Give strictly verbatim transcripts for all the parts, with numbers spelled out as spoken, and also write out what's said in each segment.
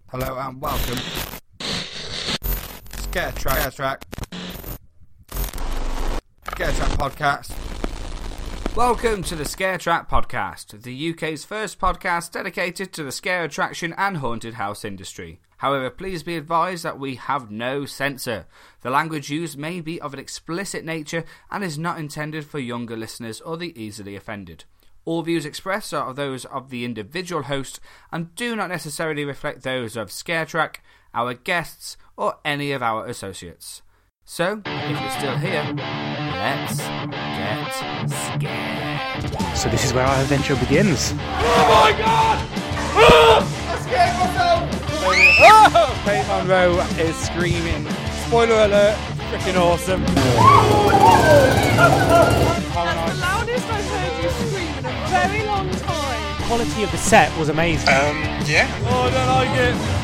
Hello and welcome. Scare Track. Scare Track. Scare Track Podcast. Welcome to the Scare Track Podcast, the U K's first podcast dedicated to the scare attraction and haunted house industry. However, please be advised that we have no censor. The language used may be of an explicit nature and is not intended for younger listeners or the easily offended. All views expressed are those of the individual host and do not necessarily reflect those of ScareTrack, our guests, or any of our associates. So, if you're still here, let's get scared. So this is where our adventure begins. Oh my god! Ah! I scared myself! Oh! Kate Monroe is screaming. Spoiler alert, freaking awesome. That's the loudest I've heard you scream in a very long time. The quality of the set was amazing. Um, yeah. Oh, I don't like it.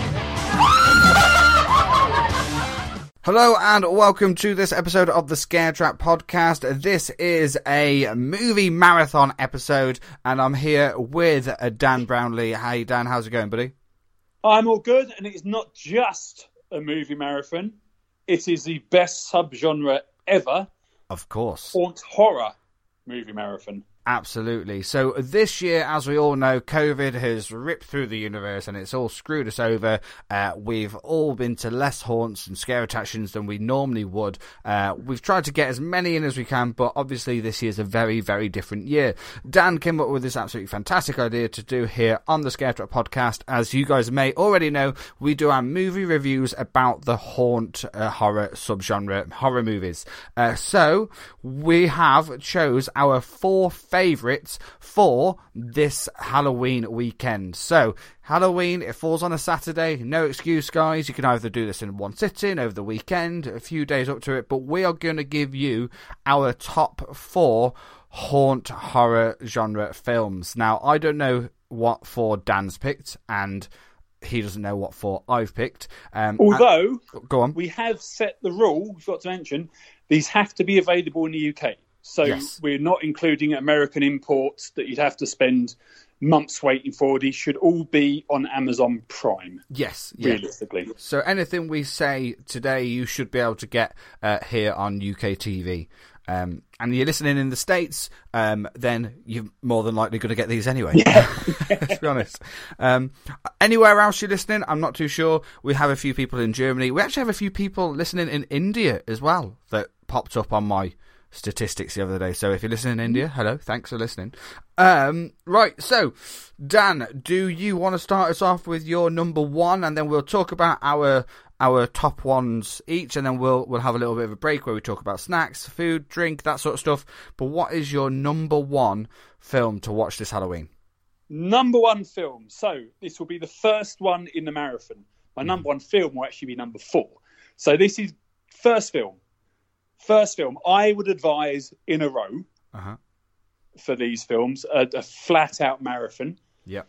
Hello and welcome to this episode of the Scare Track Podcast. This is a movie marathon episode and I'm here with Dan Brownlee. Hey Dan, how's it going, buddy? I'm all good, and it's not just a movie marathon. It is the best subgenre ever. Of course. Haunt horror movie marathon. Absolutely. So this year, as we all know, COVID has ripped through the universe and it's all screwed us over. Uh, we've all been to less haunts and scare attractions than we normally would. Uh, we've tried to get as many in as we can, but obviously this year's a very, very different year. Dan came up with this absolutely fantastic idea to do here on the Scare Track Podcast. As you guys may already know, we do our movie reviews about the haunt uh, horror subgenre, horror movies. Uh, so we have chose our four favourites for this Halloween weekend. So Halloween, it falls on a Saturday, no excuse guys, you can either do this in one sitting over the weekend, a few days up to it, but we are going to give you our top four haunt horror genre films. Now I don't know what four Dan's picked and he doesn't know what four I've picked. Um, Although, and, go on. We have set the rule, we've got to mention, these have to be available in the U K. So yes. We're not including American imports that you'd have to spend months waiting for. These should all be on Amazon Prime. Yes. Realistically. Yeah. So anything we say today, you should be able to get uh, here on U K T V. Um, and you're listening in the States, um, then you're more than likely going to get these anyway. Yeah. To be honest. Um, anywhere else you're listening, I'm not too sure. We have a few people in Germany. We actually have a few people listening in India as well that popped up on my statistics the other day. So if you're listening in India, hello, thanks for listening. Um, right, so Dan, do you want to start us off with your number one, and then we'll talk about our our top ones each, and then we'll we'll have a little bit of a break where we talk about snacks, food, drink, that sort of stuff. But what is your number one film to watch this Halloween? Number one film. So this will be the first one in the marathon. My Mm. number one film will actually be number four. So this is first film. First film, I would advise in a row Uh-huh. for these films, a, a flat-out marathon. Yep.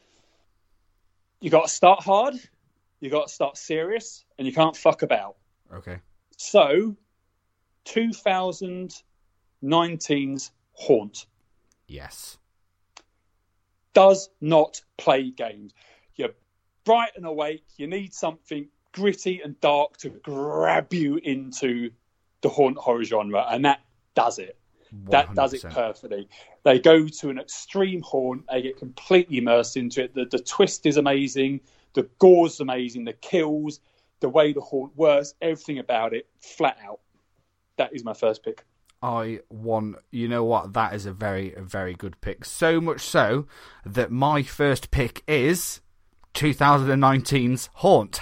You got to start hard, you got to start serious, and you can't fuck about. Okay. So, twenty nineteen's Haunt Yes. does not play games. You're bright and awake, you need something gritty and dark to grab you into the haunt horror genre, and that does it. That does it perfectly. They go to an extreme haunt, they get completely immersed into it. The, the twist is amazing, the gore's amazing, the kills, the way the haunt works, everything about it, flat out. That is my first pick. I want, you know what, that is a very, very good pick. So much so that my first pick is twenty nineteen's Haunt.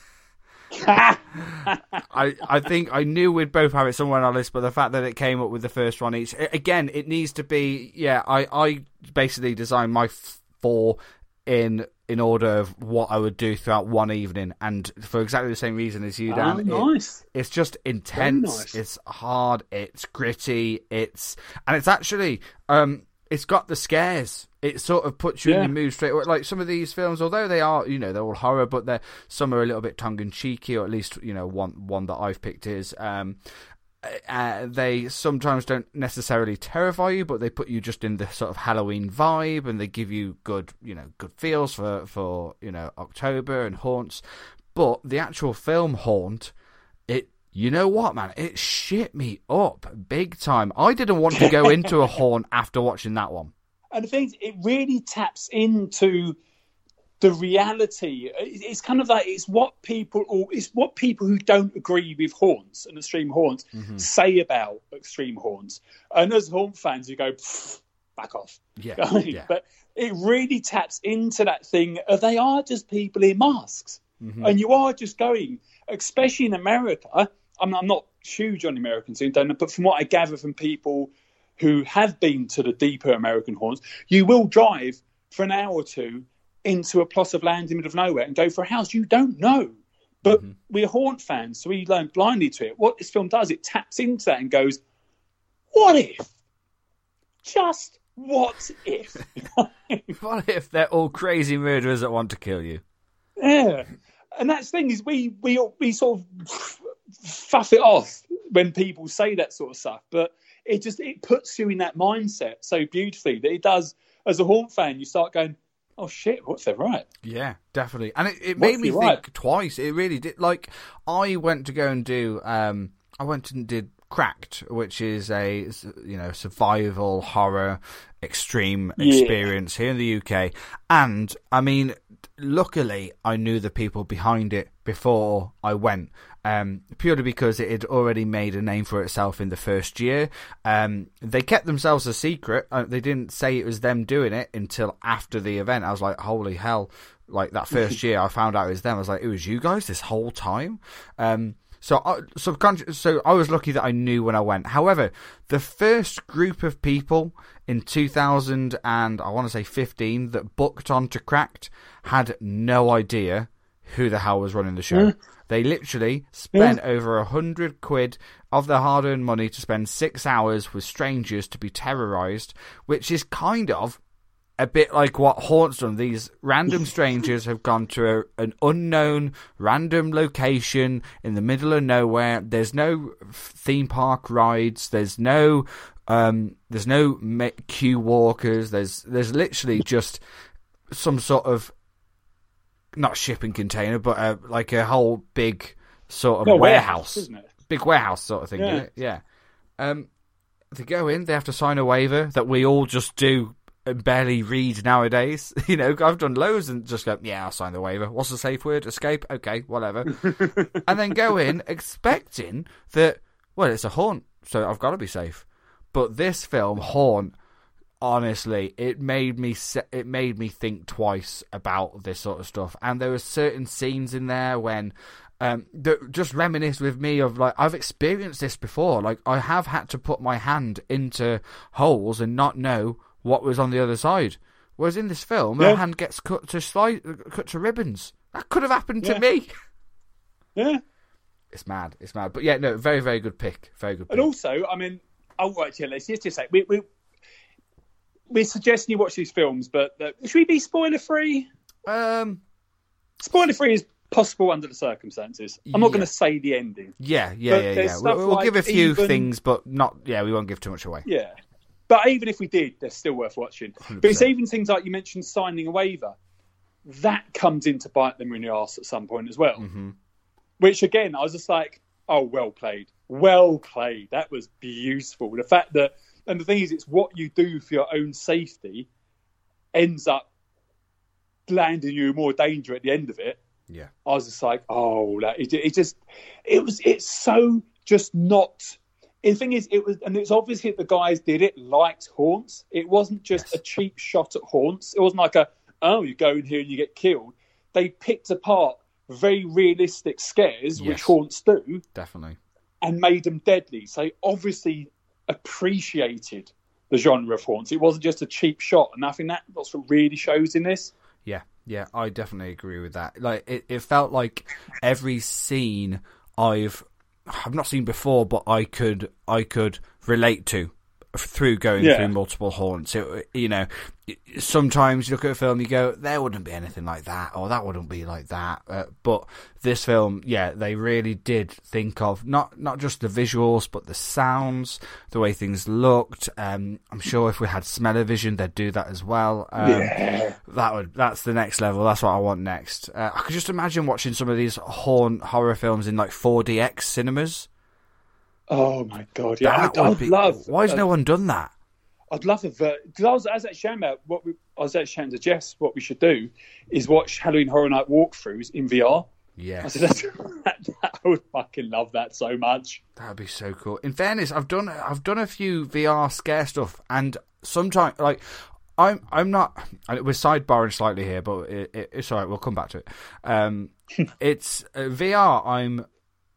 I I think I knew we'd both have it somewhere on our list, but the fact that it came up with the first one each, again, it needs to be, yeah, I, I basically designed my four in in order of what I would do throughout one evening, and for exactly the same reason as you, Dan. Oh, nice. It, it's just intense, nice. It's hard, it's gritty, it's, and it's actually, um, it's got the scares. It sort of puts you Yeah. in the mood straight away. Like some of these films, although they are, you know, they're all horror, but they're some are a little bit tongue in cheeky, or at least, you know, one one that I've picked is. Um, Uh, they sometimes don't necessarily terrify you, but they put you just in the sort of Halloween vibe, and they give you good, you know, good feels for, for you know, October and haunts. But the actual film Haunt, it, you know what, man, it shit me up big time. I didn't want to go into a haunt after watching that one. And the thing is, it really taps into the reality. It's kind of like it's what people, or it's what people who don't agree with haunts and extreme haunts mm-hmm. say about extreme haunts. And as haunt fans, you go, back off. Yeah, I mean, yeah. But it really taps into that thing of they are just people in masks, mm-hmm. and you are just going, especially in America. I'm, I'm not huge on American scene, but from what I gather from people who have been to the deeper American haunts, you will drive for an hour or two into a plot of land in the middle of nowhere and go for a house you don't know. But mm-hmm. we're haunt fans, so we learn blindly to it. What this film does, it taps into that and goes, what if? Just what if? What if they're all crazy murderers that want to kill you? Yeah. And that's the thing is we, we, we sort of fuff it off when people say that sort of stuff. But it just it puts you in that mindset so beautifully that it does, as a haunt fan, you start going, oh shit, what's that right? Yeah, definitely. And it, it made me think right? twice. It really did. Like, I went to go and do, um, I went and did Cracked, which is a, you know, survival horror extreme experience yeah. here in the U K. And, I mean, luckily, I knew the people behind it before I went. Um, purely because it had already made a name for itself in the first year. Um, they kept themselves a secret. Uh, they didn't say it was them doing it until after the event. I was like, holy hell. Like, that first year I found out it was them. I was like, it was you guys this whole time? Um, so, I, subconscious, so I was lucky that I knew when I went. However, the first group of people in two thousand and I want to say fifteen that booked onto Cracked had no idea who the hell was running the show. Mm. They literally spent yeah. over a hundred quid of their hard-earned money to spend six hours with strangers to be terrorised, which is kind of a bit like what Haunt's done. These random strangers have gone to a, an unknown random location in the middle of nowhere. There's no theme park rides. There's no um, there's no queue walkers. There's there's literally just some sort of, not shipping container, but uh, like a whole big sort of no, warehouse, warehouse isn't it? Big warehouse sort of thing. Yeah. yeah. Um, to go in, they have to sign a waiver that we all just do and barely read nowadays. You know, I've done loads and just go, yeah, I'll sign the waiver. What's the safe word? Escape? Okay, whatever. And then go in expecting that, well, it's a haunt, so I've got to be safe. But this film, Haunt, honestly, it made me it made me think twice about this sort of stuff. And there were certain scenes in there when um, that just reminisce with me of, like, I've experienced this before. Like, I have had to put my hand into holes and not know what was on the other side. Whereas in this film, yeah. my hand gets cut to slice, cut to ribbons. That could have happened yeah. to me. Yeah, it's mad. It's mad. But yeah, no, very, very good pick. Very good pick. And also, I mean, oh, right, yeah, let's just say we. we We're suggesting you watch these films, but uh, should we be spoiler free? Um, spoiler free is possible under the circumstances. I'm not yeah. going to say the ending. Yeah, yeah, yeah, yeah. We'll, we'll like give a few even, things, but not. Yeah, we won't give too much away. Yeah, but even if we did, they're still worth watching. one hundred percent. But it's even things like you mentioned, signing a waiver. That comes in to bite them in the arse at some point as well. Mm-hmm. Which again, I was just like, oh, well played, well played. That was beautiful. The fact that. And the thing is, it's what you do for your own safety ends up landing you in more danger at the end of it. Yeah. I was just like, oh, that it, it just, it was, it's so just not. And the thing is, it was, and it's obviously the guys did it liked haunts. It wasn't just yes. a cheap shot at haunts. It wasn't like a, oh, you go in here and you get killed. They picked apart very realistic scares, yes. which haunts do. Definitely. And made them deadly. So obviously appreciated the genre of haunts. It wasn't just a cheap shot, and I think that that's what really shows in this. Yeah, yeah, I definitely agree with that. Like, it, it felt like every scene I've I've not seen before, but I could I could relate to through going Yeah. through multiple haunts. It, you know, sometimes you look at a film, you go, there wouldn't be anything like that, or that wouldn't be like that. Uh, but this film, yeah, they really did think of not not just the visuals, but the sounds, the way things looked. Um, I'm sure if we had smell-o-vision, they'd do that as well. Um, Yeah. That would that's the next level. That's what I want next. Uh, I could just imagine watching some of these haunt horror films in like four D X cinemas. Oh my god! Yeah, That I'd, would I'd be- love. Why has uh, no one done that? I'd love a because I was, I was actually chatting about what we, I was actually chatting to Jess. What we should do is watch Halloween Horror Night walkthroughs in V R. I Yeah, said that's, that, that, I would fucking love that so much. that would be so cool. In fairness, I've done I've done a few V R scare stuff, and sometimes like I'm I'm not. We're sidebarring slightly here, but it, it, it's all right. We'll come back to it. Um, it's uh, V R. I'm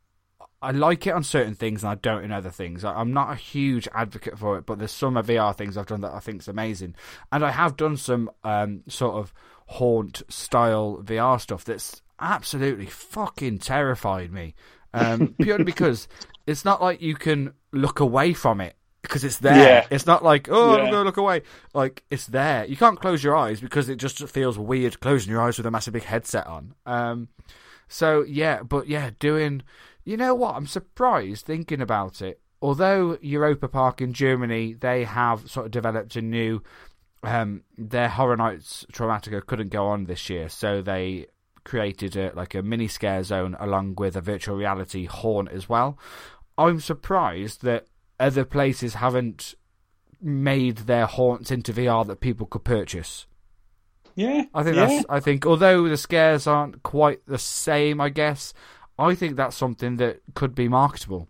I like it on certain things, and I don't in other things. I, I'm not a huge advocate for it, but there's some V R things I've done that I think is amazing, and I have done some um, sort of haunt style V R stuff that's absolutely fucking terrified me. Um, purely because it's not like you can look away from it because it's there. Yeah. It's not like, oh, I'm Yeah. going to look away. Like, it's there. You can't close your eyes because it just feels weird closing your eyes with a massive big headset on. Um, so, yeah, but yeah, doing... You know what? I'm surprised thinking about it. Although Europa Park in Germany, they have sort of developed a new... Um, their Horror Nights Traumatica couldn't go on this year, so they created a, like a mini scare zone along with a virtual reality haunt as well. I'm surprised that other places haven't made their haunts into V R that people could purchase. Yeah, I think yeah. that's. I think although the scares aren't quite the same, I guess I think that's something that could be marketable.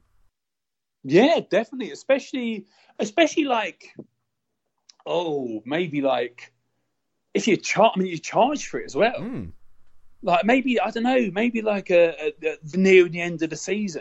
Yeah, definitely. Especially, especially like, oh, maybe like if you charge. I mean, you charge for it as well. Mm. Like maybe I don't know. Maybe like a, a, a near the end of the season.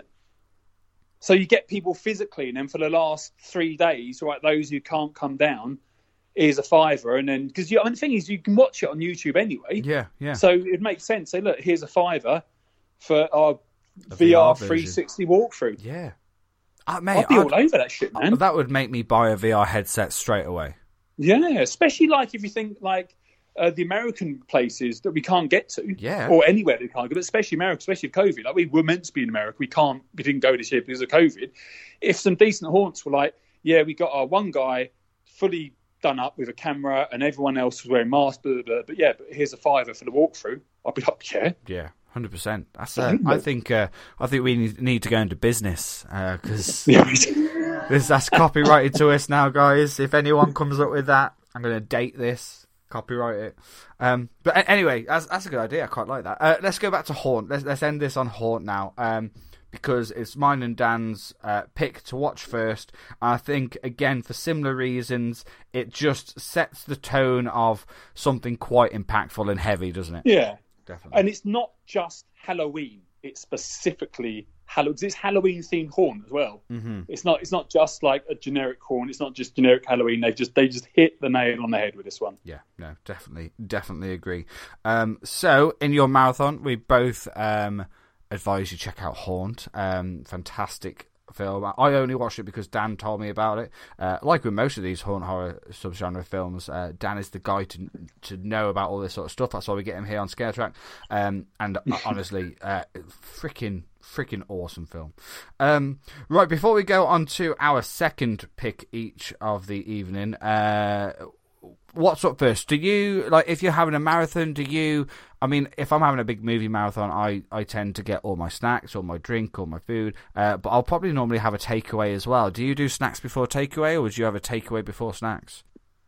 So you get people physically, and then for the last three days, right? Those who can't come down, here's a fiver, and then because I mean the thing is, you can watch it on YouTube anyway. Yeah, yeah. So it makes sense. Say, look, here's a fiver for our A V R, V R three sixty walkthrough. yeah. Uh, mate, I'd be I'd- all over that shit, man. that would make me buy a V R headset straight away. Yeah, especially like if you think like uh, the American places that we can't get to, Yeah. or anywhere that we can't go, but especially America, especially with COVID. Like we were meant to be in America, we can't, we didn't go this year because of COVID. If some decent haunts were like, yeah, we got our one guy fully done up with a camera, and everyone else was wearing masks, blah, blah, blah, but yeah, but here's a fiver for the walkthrough. I'd be like, yeah, Yeah, hundred percent. That's. Uh, I think. Uh, I think we need, need to go into business because yeah. this that's copyrighted to us now, guys. If anyone comes up with that, I'm going to date this. Copyright it. Um, but a- anyway, that's that's a good idea. I quite like that. Uh, let's go back to Haunt. Let's let's end this on Haunt now. Um, because it's mine and Dan's uh, pick to watch first. I think again for similar reasons, it just sets the tone of something quite impactful and heavy, doesn't it? Yeah. Definitely. And it's not just Halloween. It's specifically Halloween. It's Halloween themed haunt as well. Mm-hmm. It's not. It's not just like a generic haunt. It's not just generic Halloween. They just they just hit the nail on the head with this one. Yeah, no, definitely, definitely agree. Um, so in your marathon, we both um, advise you check out Haunt. Um, fantastic film. I only watched it because Dan told me about it. Uh, like with most of these haunt horror subgenre films, uh, Dan is the guy to to know about all this sort of stuff. That's why we get him here on Scare Track. Um, and honestly, uh, freaking. Freaking awesome film. Um, right, before we go on to our second pick each of the evening, uh, what's up first? Do you, like, if you're having a marathon, do you, I mean, if I'm having a big movie marathon, I, I tend to get all my snacks, all my drink, all my food, uh, but I'll probably normally have a takeaway as well. Do you do snacks before takeaway, or would you have a takeaway before snacks?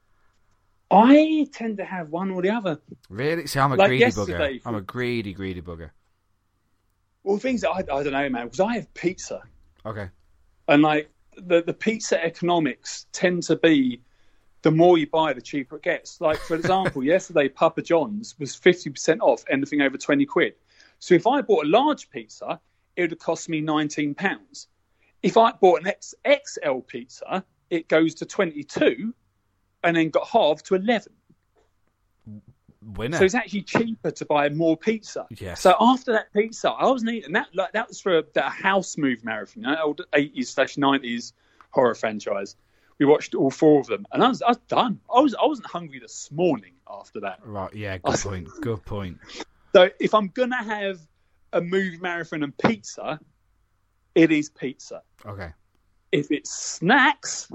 I tend to have one or the other. Really? See, I'm a Like greedy yesterday, bugger. I'm a greedy, greedy bugger. Well, things that I, I don't know, man, because I have pizza, Okay. and like the the pizza economics tend to be the more you buy, the cheaper it gets. Like for example, yesterday Papa John's was fifty percent off anything over twenty quid. So if I bought a large pizza, it would have cost me nineteen pounds. If I bought an X L pizza, it goes to twenty-two, and then got halved to eleven. Winner. So it's actually cheaper to buy more pizza. Yes. So after that pizza, I was eating that. Like that was for a, that house move marathon, you know, old eighties slash nineties horror franchise. We watched all four of them, and I was, I was done. I was I wasn't hungry this morning after that. Right, yeah, good point, good point. So if I'm going to have a movie marathon and pizza, it is pizza. Okay. If it's snacks,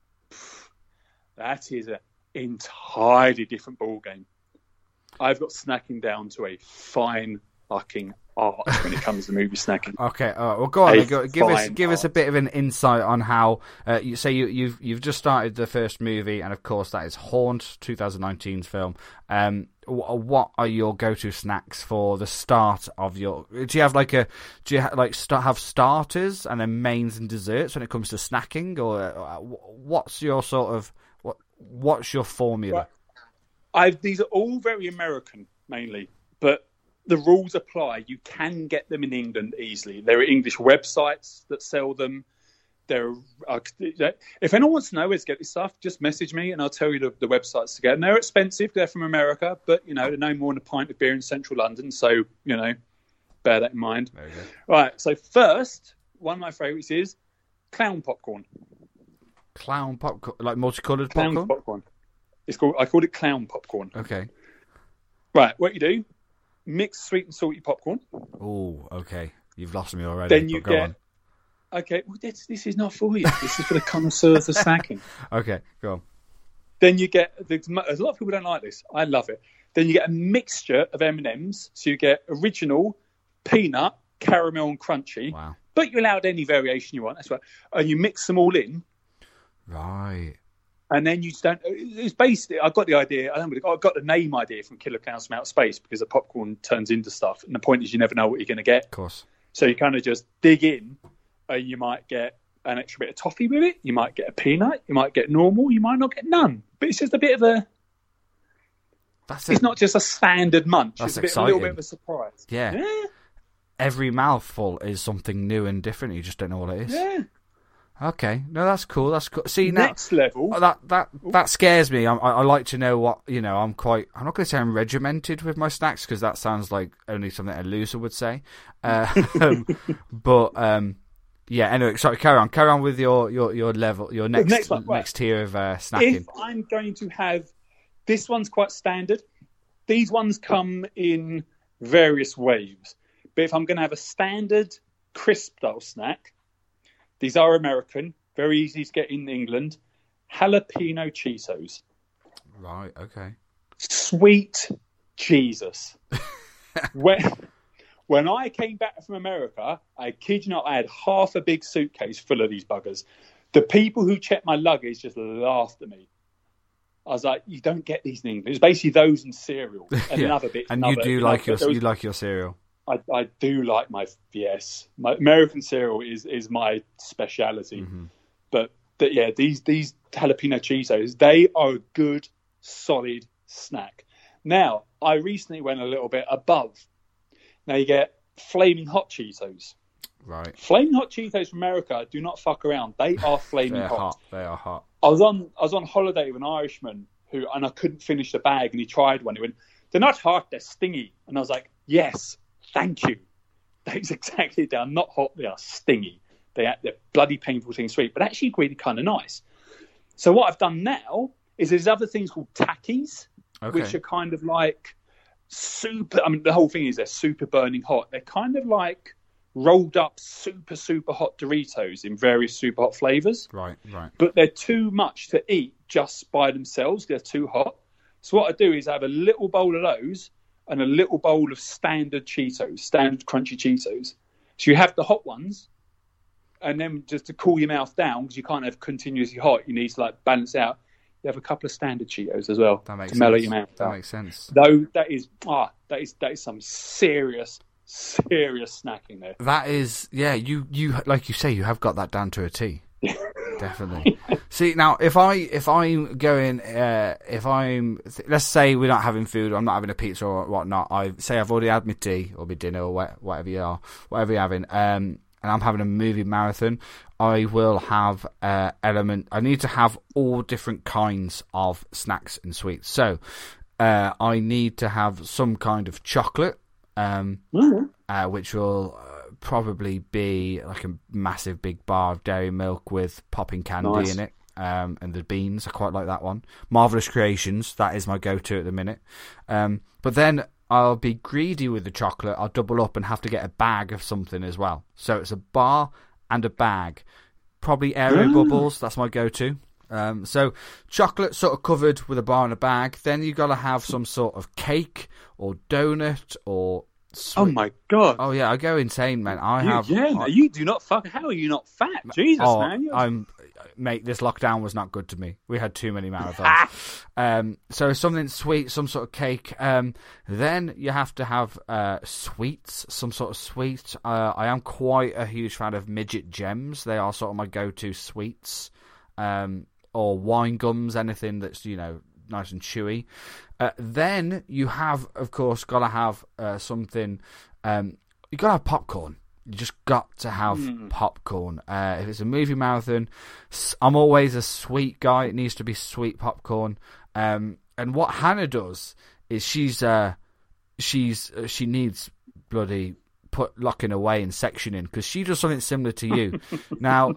that is an entirely different ballgame. I've got snacking down to a fine fucking art when it comes to movie snacking. Okay, all right, well, go on. A Go, give us fine give us a art. bit of an insight on how uh, you say you, you've you've just started the first movie, and of course that is Haunt, twenty nineteen's film. Um, wh- what are your go-to snacks for the start of your? Do you have like a do you ha- like start have starters and then mains and desserts when it comes to snacking, or uh, what's your sort of what what's your formula? Right. I've, these are all very American mainly, but the rules apply. You can get them in England easily. There are English websites that sell them. There, are, if anyone wants to know where to get this stuff, just message me and I'll tell you the, the websites to get. And they're expensive. They're from America, but you know they're no more than a pint of beer in central London. So you know, bear that in mind. There you go. Right. So first, one of my favourites is clown popcorn. Clown popcorn, like multicolored Clown popcorn. popcorn. It's called. I called it clown popcorn. Okay. Right. What you do? Mix sweet and salty popcorn. Oh, okay. You've lost me already. Then you but go get. on. Okay, well, this, this is not for you. This is for the connoisseurs of snacking. Okay, go on. Then you get. There's a lot of people don't like this. I love it. Then you get a mixture of M and M's. So you get original, peanut, caramel, and crunchy. Wow. But you're allowed any variation you want. That's right. And you mix them all in. Right. And then you just don't. It's basically. I got the idea. I don't. know, I got the name idea from Killer Clowns from Outer Space because the popcorn turns into stuff, and the point is you never know what you're going to get. Of course. So you kind of just dig in, and you might get an extra bit of toffee with it. You might get a peanut. You might get normal. You might not get none. But it's just a bit of a. That's It's it. not just a standard munch. That's it's a, bit, a exciting. little bit of a surprise. Yeah. Yeah. Every mouthful is something new and different. You just don't know what it is. Yeah. Okay. No, that's cool. That's cool. See, now Next level. that that that scares me. I, I, I like to know what you know. I'm quite. I'm not going to say I'm regimented with my snacks because that sounds like only something a loser would say. Uh, um, but um, yeah. Anyway, sorry. Carry on. Carry on with your your, your level. Your next next one, right. next tier of uh, snacking. If I'm going to have, this one's quite standard. These ones come in various waves. But if I'm going to have a standard crisp style snack, these are American, very easy to get in England. Jalapeno Cheetos. Right. Okay. Sweet Jesus. when, when I came back from America, I kid you not, I had half a big suitcase full of these buggers. The people who checked my luggage just laughed at me. I was like, you don't get these in England. It's basically those and cereal and Yeah. another bit. And another, you do another, like your those- you like your cereal. I, I do like my yes. My American cereal is, is my speciality. Mm-hmm. But, but yeah, these these jalapeno Cheetos, they are a good, solid snack. Now, I recently went a little bit above. Now you get flaming hot Cheetos. Right. Flaming hot Cheetos from America do not fuck around. They are flaming They're hot. hot. They are hot. I was on I was on holiday with an Irishman who, and I couldn't finish the bag, and he tried one. He went, "They're not hot, they're stingy." And I was like, "Yes, thank you." That's exactly. They are not hot. They are stingy. They are, they're bloody painful thing sweet, but actually really kind of nice. So what I've done now is there's other things called Takis, Okay. which are kind of like super. I mean, the whole thing is they're super burning hot. They're kind of like rolled up super super hot Doritos in various super hot flavors. Right. Right. But they're too much to eat just by themselves. They're too hot. So what I do is I have a little bowl of those and a little bowl of standard Cheetos, standard crunchy Cheetos. So you have the hot ones, and then just to cool your mouth down, because you can't have continuously hot, you need to like balance out. You have a couple of standard Cheetos as well That makes to mellow sense. your mouth That down. makes sense. Though that is ah, that is that is some serious, serious snacking there. That is, yeah. You, you, like you say, you have got that down to a T. Definitely. See, now if I if I'm going, uh, if I'm, let's say we're not having food, I'm not having a pizza or whatnot. I say I've already had my tea or my dinner or wha- whatever you are, whatever you're having, um, and I'm having a movie marathon. I will have uh, element. I need to have all different kinds of snacks and sweets. So uh, I need to have some kind of chocolate. Um, Mm. uh, which will uh, probably be like a massive big bar of dairy milk with popping candy Nice. in it. um, and the beans. I quite like that one. Marvelous Creations, that is my go-to at the minute. Um, but then I'll be greedy with the chocolate. I'll double up and have to get a bag of something as well. So it's a bar and a bag. Probably Aereo Ah. Bubbles, that's my go-to. Um, so chocolate sort of covered with a bar and a bag. Then you got to have some sort of cake or donut or sweet. Oh my god! Oh yeah, I go insane, man. I You- have. yeah, I, you do not fuck. How are you not fat? Jesus, oh, man! You're- I'm, mate. This lockdown was not good to me. We had too many marathons. um, so something sweet, some sort of cake. Um, then you have to have uh, sweets, some sort of sweet. Uh, I am quite a huge fan of midget gems. They are sort of my go-to sweets. Um, or wine gums, anything that's, you know, nice and chewy. Uh, then you have, of course, got to have uh, something. Um, you got to have popcorn. You just got to have mm. popcorn. Uh, if it's a movie marathon, I'm always a sweet guy. It needs to be sweet popcorn. Um, and what Hannah does is she's uh, she's uh, she needs bloody put locking away and sectioning because she does something similar to you. Now,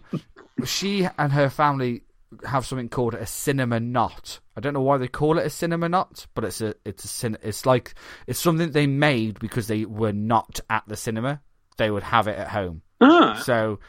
she and her family have something called a cinema knot. I don't know why they call it a cinema knot, but it's a it's a cin- it's like it's something they made because they were not at the cinema. They would have it at home. Ah. So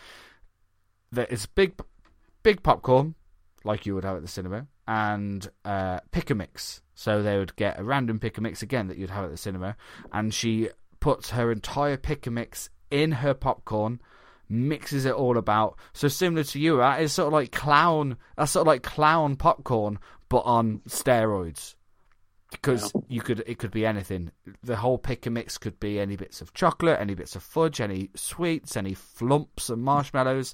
there is big big popcorn like you would have at the cinema, and uh, pick a mix. So they would get a random pick a mix again that you'd have at the cinema, and she puts her entire pick a mix in her popcorn. Mixes it all about. So similar to you, that is sort of like clown. That's sort of like clown popcorn, but on steroids. Because Yeah. you could, it could be anything. The whole pick and mix could be any bits of chocolate, any bits of fudge, any sweets, any flumps and marshmallows.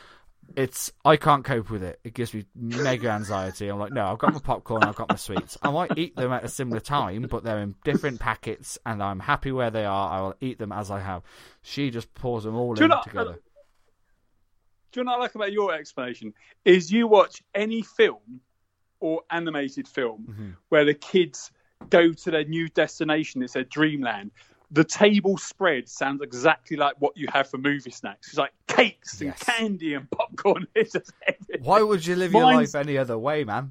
It's I can't cope with it. It gives me mega anxiety. I'm like, no, I've got my popcorn, I've got my sweets. I might eat them at a similar time, but they're in different packets, and I'm happy where they are. I will eat them as I have. She just pours them all Do you in know- together. Do you know what I like about your explanation? Is you watch any film or animated film Mm-hmm. where the kids go to their new destination, it's their dreamland. The table spread sounds exactly like what you have for movie snacks. It's like cakes and Yes. candy and popcorn. It's just everything. Why would you live your Mine's- life any other way, man?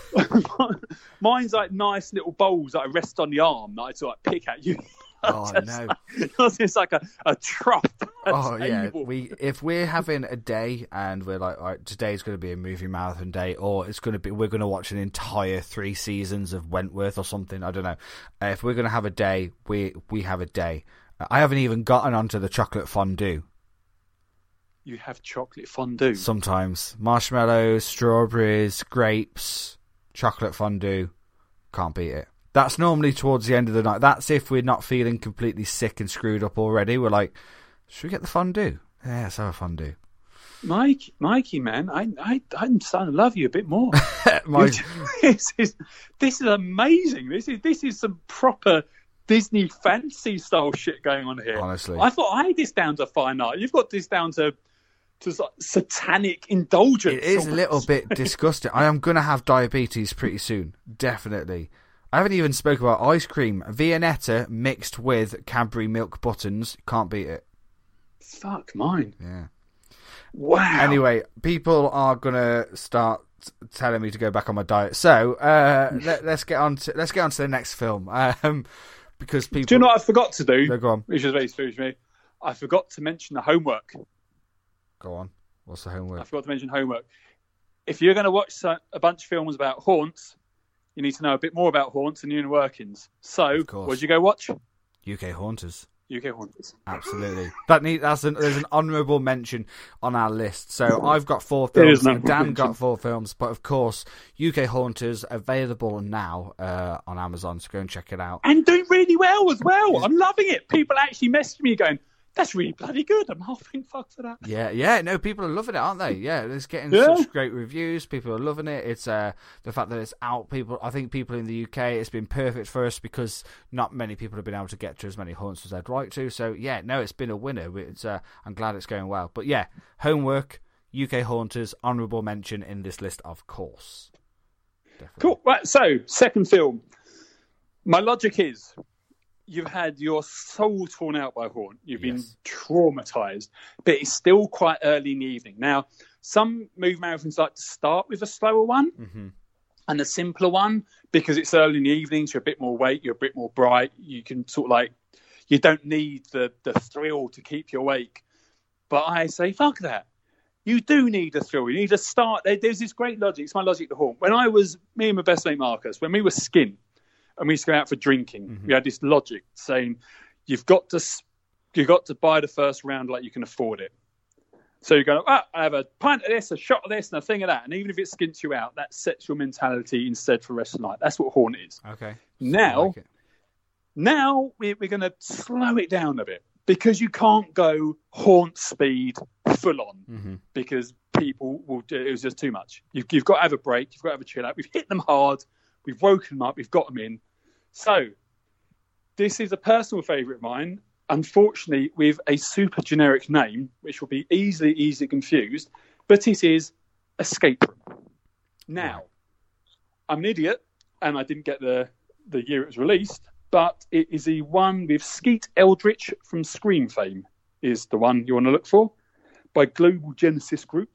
Mine's like nice little bowls that I rest on the arm that I sort of pick at you. Oh, Just no. like- it's like a, a trough. a Oh yeah, table. we if we're having a day and we're like, all right, today's going to be a movie marathon day, or it's going to be we're going to watch an entire three seasons of Wentworth or something. I don't know. Uh, if we're going to have a day, we we have a day. I haven't even gotten onto the chocolate fondue. You have chocolate fondue. Sometimes marshmallows, strawberries, grapes, chocolate fondue. Can't beat it. That's normally towards the end of the night. That's if we're not feeling completely sick and screwed up already. We're like, should we get the fondue? Yeah, let's have a fondue. Mike, Mikey, man, I, I, I'm starting to love you a bit more. My, this is, this is amazing. This is, this is some proper Disney fantasy style shit going on here. Honestly. I thought I had this down to fine art. You've got this down to, to sort of satanic indulgence. it is a almost. little bit disgusting. I am going to have diabetes pretty soon. Definitely. I haven't even spoke about ice cream. Viennetta mixed with Cadbury milk buttons. Can't beat it. Fuck mine. Yeah. Wow. Anyway, people are gonna start telling me to go back on my diet. So uh, let, let's get on to let's get on to the next film. Um, because people. Do you know what I forgot to do? No, go on. Which is very strange to me. I forgot to mention the homework. Go on. What's the I homework? forgot to mention homework. If you're going to watch so- a bunch of films about haunts, you need to know a bit more about haunts and the inner workings. So, course. what did you go watch? U K Haunters. U K Haunters. Absolutely. That need that's an, there's an honourable mention on our list. So I've got four It is films. an honourable Dan mention. got four films, but of course, U K Haunters available now uh, on Amazon. So go and check it out. And doing really well as well. I'm loving it. People actually message me going, that's really bloody good. I'm half fuck for that. Yeah, yeah, no, people are loving it, aren't they? Yeah, it's getting Yeah. such great reviews. People are loving it. It's uh, the fact that it's out. People, I think people in the U K, it's been perfect for us because not many people have been able to get to as many haunts as they'd like to. So yeah, no, it's been a winner. It's uh, I'm glad it's going well. But yeah, homework, U K Haunters, honourable mention in this list, of course. Definitely. Cool. Right, so, second film. My logic is you've had your soul torn out by a haunt. You've been Yes. traumatized, but it's still quite early in the evening. Now, Some movie marathons like to start with a slower one Mm-hmm. and a simpler one because it's early in the evening, so you're a bit more awake, you're a bit more bright. You can sort of like, you don't need the, the thrill to keep you awake. But I say, fuck that. You do need a thrill. You need to start. There, there's this great logic. It's my logic to haunt. When I was, me and my best mate Marcus, when we were skin and we used to go out for drinking, Mm-hmm. we had this logic saying, you've got to, you've got to buy the first round like you can afford it. So you go, ah, I have a pint of this, a shot of this, and a thing of that. And even if it skints you out, that sets your mentality instead for the rest of the night. That's what haunt is. Okay. Now, I like it. now we're, we're going to slow it down a bit because you can't go haunt speed full on Mm-hmm. because people will do it was just too much. You've, you've got to have a break. You've got to have a chill out. We've hit them hard. We've woken them up. We've got them in. So this is a personal favourite of mine. Unfortunately, with a super generic name, which will be easily, easily confused, but it is Escape Room. Now, I'm an idiot, and I didn't get the, the year it was released, but it is the one with Skeet Eldridge from Scream fame, is the one you want to look for, by Global Genesis Group.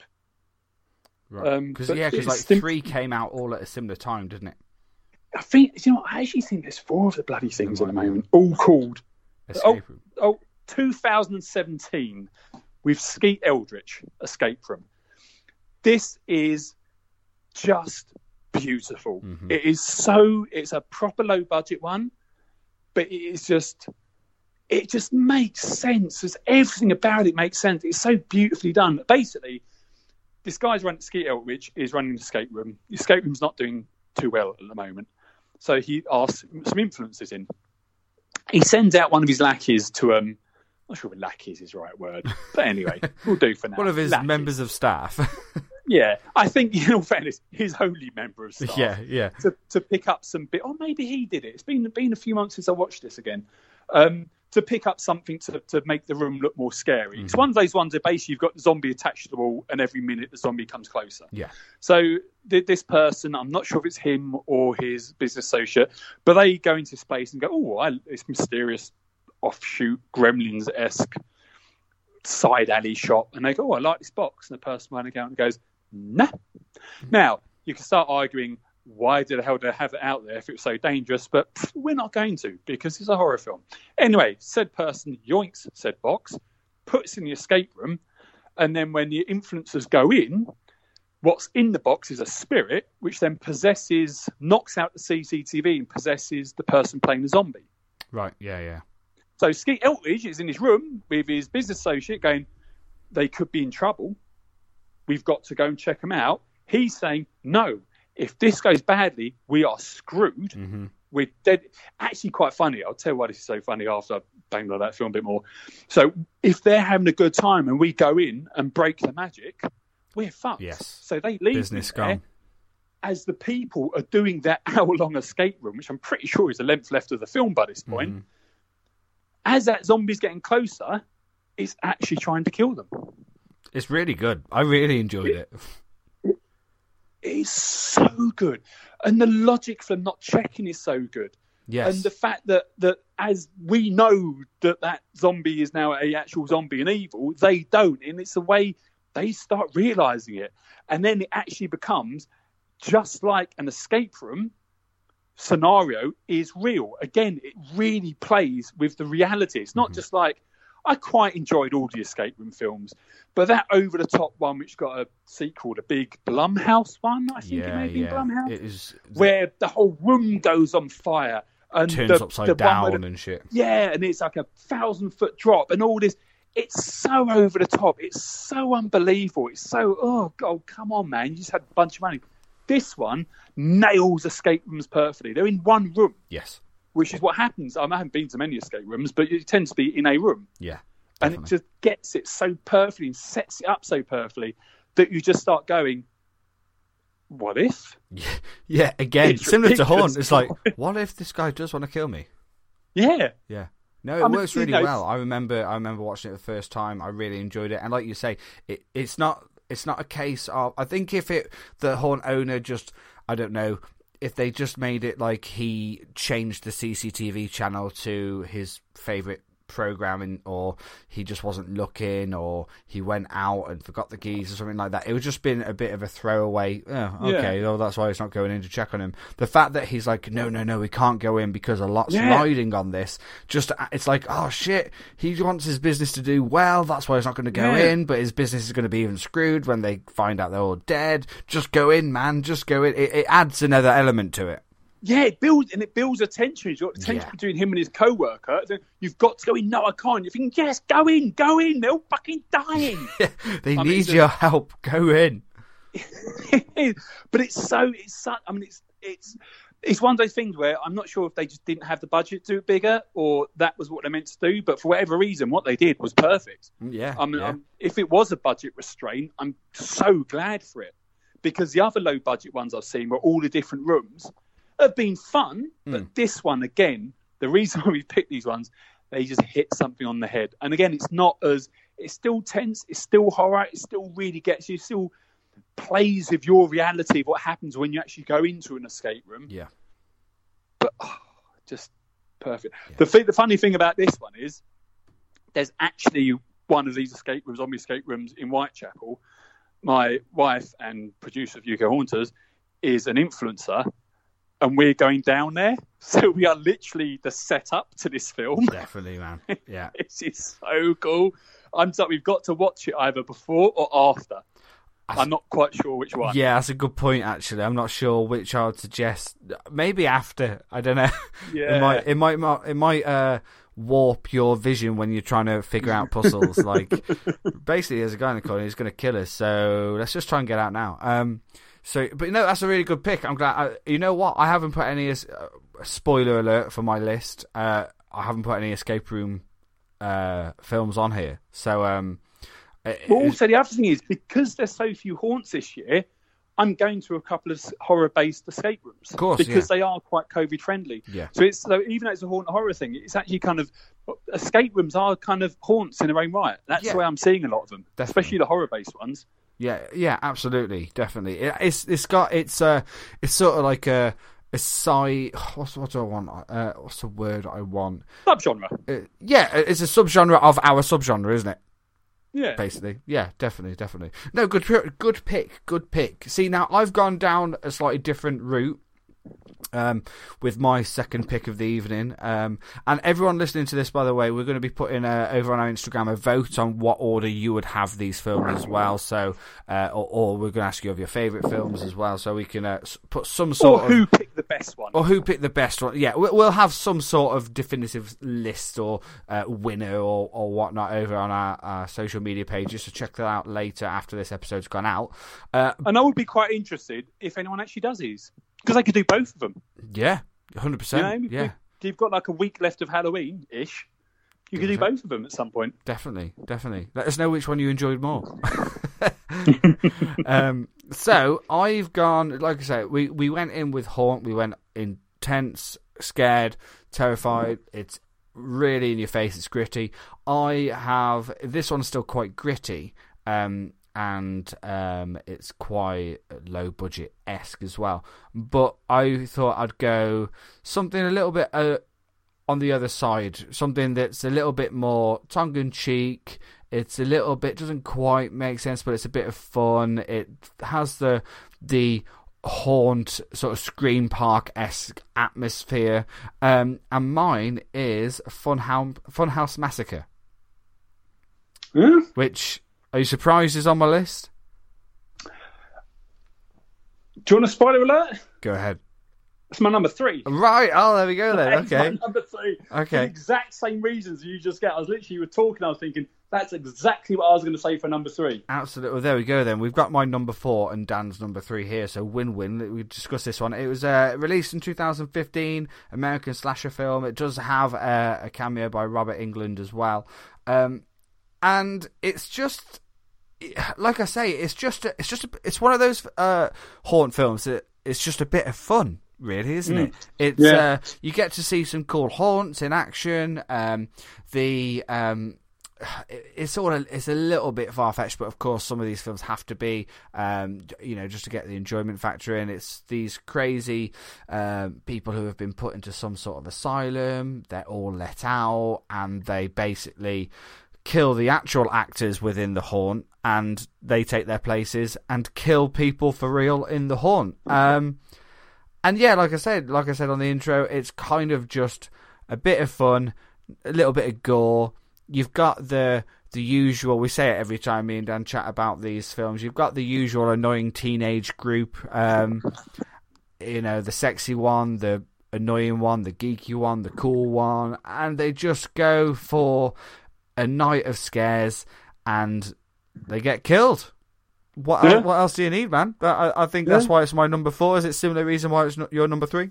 Right. Um, Because but yeah, because it's like sim- three came out all at a similar time, didn't it? I think, you know, I actually think there's four of the bloody things at the moment, all called Escape Room. oh, two thousand seventeen with Skeet Eldridge, Escape Room. This is just beautiful. Mhm. It is so, it's a proper low budget one, but it is just, it just makes sense. There's everything about it makes sense. It's so beautifully done. Basically, this guy's running, Skeet Eldridge is running an escape room. The escape room's not doing too well at the moment. So he asks some influencers in. He sends out one of his lackeys to um I'm not sure if lackeys is the right word, but anyway, we'll do for now. One of his Lackeys. members of staff. Yeah, I think in all fairness, his only member of staff. yeah, yeah. To to pick up some bit, or maybe he did it. It's been been a few months since I watched this again. Um, to pick up something to, to make the room look more scary. It's one of those ones where basically you've got the zombie attached to the wall, and every minute the zombie comes closer. Yeah. So th- this person, I'm not sure if it's him or his business associate, but they go into space and go, oh, I, it's mysterious offshoot Gremlins-esque side alley shop. And they go, oh, I like this box. And the person running out and goes, nah. Now, you can start arguing, why did the hell did they have it out there if it was so dangerous? But pff, we're not going to, because it's a horror film. Anyway, said person yoinks said box, puts in the escape room, and then when the influencers go in, what's in the box is a spirit, which then possesses, knocks out the C C T V and possesses the person playing the zombie. Right, yeah, yeah. So Skeet Eldridge is in his room with his business associate going, they could be in trouble. We've got to go and check them out. He's saying, no, if this goes badly, we are screwed. Mm-hmm. We're dead. Actually, quite funny. I'll tell you why this is so funny after I've banged on that film a bit more. So if they're having a good time and we go in and break the magic, we're fucked. Yes. So they leave Business me there gone. as the people are doing that hour-long escape room, which I'm pretty sure is the length left of the film by this point. Mm-hmm. As that zombie's getting closer, it's actually trying to kill them. It's really good. I really enjoyed it. It's so good. And the logic for not checking is so good. Yes. And the fact that, that as we know that that zombie is now a actual zombie and evil, they don't. And it's the way they start realising it. And then it actually becomes just like an escape room scenario is real. Again, it really plays with the reality. It's not mm-hmm. just like, I quite enjoyed all the escape room films, but that over-the-top one, which got a sequel, the big Blumhouse one, I think yeah, it may be yeah. Blumhouse, it is where the whole room goes on fire. And turns the, upside the down the, and shit. Yeah, and it's like a thousand-foot drop and all this. It's so over-the-top. It's so unbelievable. It's so, oh, God, come on, man. You just had a bunch of money. This one nails escape rooms perfectly. They're in one room. Yes. Which is what happens. I haven't been to many escape rooms, but it tends to be in a room. Yeah. Definitely. And it just gets it so perfectly and sets it up so perfectly that you just start going, what if? Yeah, yeah again, It's similar to ridiculous. Haunt. It's like, what if this guy does want to kill me? Yeah. Yeah. No, it I mean, works you really know, well. I remember I remember watching it the first time. I really enjoyed it. And like you say, it, it's not it's not a case of, I think if it the Haunt owner just, I don't know, if they just made it like he changed the C C T V channel to his favourite programming, or he just wasn't looking, or he went out and forgot the keys or something like that. It would just been a bit of a throwaway. Oh, okay, yeah. Well, that's why he's not going in to check on him. The fact that he's like, no, no, no, we can't go in because a lot's yeah. riding on this. Just it's like, oh shit, he wants his business to do well. That's why he's not going to go yeah. in. But his business is going to be even screwed when they find out they're all dead. Just go in, man. Just go in. It, it adds another element to it. Yeah, it builds and it builds a tension. You've got the tension Yeah. between him and his co-worker. You've got to go in. No, I can't. You're thinking, yes, go in, go in. They're all fucking dying. They I need mean, it's a- your help. Go in. But it's so it's so, I mean it's it's it's one of those things where I'm not sure if they just didn't have the budget to do it bigger, or that was what they meant to do. But for whatever reason, what they did was perfect. Yeah. I mean, yeah. um, if it was a budget restraint, I'm so glad for it, because the other low budget ones I've seen were all the different rooms have been fun, but Mm. this one again, the reason why we picked these ones, they just hit something on the head. And again, it's not as it's still tense, it's still horror, it still really gets you, still plays with your reality of what happens when you actually go into an escape room. Yeah. But oh, just perfect. Yeah. The th- the funny thing about this one is there's actually one of these escape rooms, zombie escape rooms in Whitechapel. My wife and producer of U K Haunters is an influencer, and we're going down there. So we are literally the setup to this film. Definitely, man. Yeah. This is so cool. I'm sorry, we've got to watch it either before or after. I'm not quite sure which one. Yeah, that's a good point. Actually, I'm not sure which I would suggest. Maybe after. I don't know. Yeah. It might. It might. It might uh, warp your vision when you're trying to figure out puzzles. Like, basically, there's a guy in the corner who's going to kill us. So let's just try and get out now. Um. So, but you know, that's a really good pick. I'm glad. I, you know what? I haven't put any uh, spoiler alert for my list. Uh, I haven't put any escape room uh, films on here. So, um. But also, the other thing is, because there's so few haunts this year, I'm going to a couple of horror-based escape rooms. Of course, because yeah. they are quite COVID-friendly. Yeah. So it's so even though it's a haunt horror thing, it's actually kind of escape rooms are kind of haunts in their own right. That's Yeah. the way I'm seeing a lot of them, Definitely. especially the horror-based ones. Yeah, yeah, absolutely, definitely. It, it's it's got it's uh it's sort of like a a sci. What's what do I want? Uh, what's the word I want? Subgenre. Uh, yeah, it's a subgenre of our subgenre, isn't it? Yeah. Basically, yeah, definitely, definitely. No, good, good pick, good pick. See, now I've gone down a slightly different route. Um, with my second pick of the evening. Um, and everyone listening to this, by the way, we're going to be putting uh, over on our Instagram a vote on what order you would have these films as well. So, uh, or, or we're going to ask you of your favourite films as well, so we can uh, put some sort Or of... who picked the best one. Or who picked the best one. Yeah, we- we'll have some sort of definitive list or uh, winner or, or whatnot over on our, our social media pages, so check that out later after this episode's gone out. Uh, And I would be quite interested if anyone actually does these. Because they could do both of them. yeah, one hundred percent. You know, yeah. You've got like a week left of Halloween-ish. You could do both of them at some point. Definitely, definitely. Let us know which one you enjoyed more. um, so I've gone, like I say, we, we went in with Haunt. We went intense, scared, terrified. It's really in your face. It's gritty. I have this one's still quite gritty, um, and um, it's quite low budget esque as well. But I thought I'd go something a little bit. Uh, on the other side, something that's a little bit more tongue-in-cheek. It's a little bit, doesn't quite make sense, but it's a bit of fun. It has the the haunt sort of Scream Park-esque atmosphere. Um, and mine is Funhouse, Funhouse Massacre. Hmm? Which, are you surprised is on my list? Do you want a spoiler alert? Go ahead. It's my number three. Right, oh, there we go then. That's Okay. my number three. Okay. For the exact same reasons you just get. I was literally, you were talking, I was thinking, that's exactly what I was going to say for number three. Absolutely. Well, there we go then. We've got my number four and Dan's number three here, so win-win. We discussed this one. It was uh, released in two thousand fifteen, American slasher film. It does have uh, a cameo by Robert Englund as well. Um, and it's just, like I say, it's just, a, it's just, a, it's one of those uh, haunt films that it's just a bit of fun. Really, isn't Mm. it? It's Yeah. uh, you get to see some cool haunts in action. Um, the um, it's sort of it's a little bit far fetched, but of course some of these films have to be, um, you know, just to get the enjoyment factor in. It's these crazy um, people who have been put into some sort of asylum. They're all let out, and they basically kill the actual actors within the haunt, and they take their places and kill people for real in the haunt. Um, and yeah, like I said, like I said on the intro, it's kind of just a bit of fun, a little bit of gore. You've got the the usual, we say it every time me and Dan chat about these films, you've got the usual annoying teenage group, um, you know, the sexy one, the annoying one, the geeky one, the cool one, and they just go for a night of scares and they get killed. What, yeah. what else do you need, man? I, I think that's yeah. why it's my number four. Is it similar reason why it's not your number three?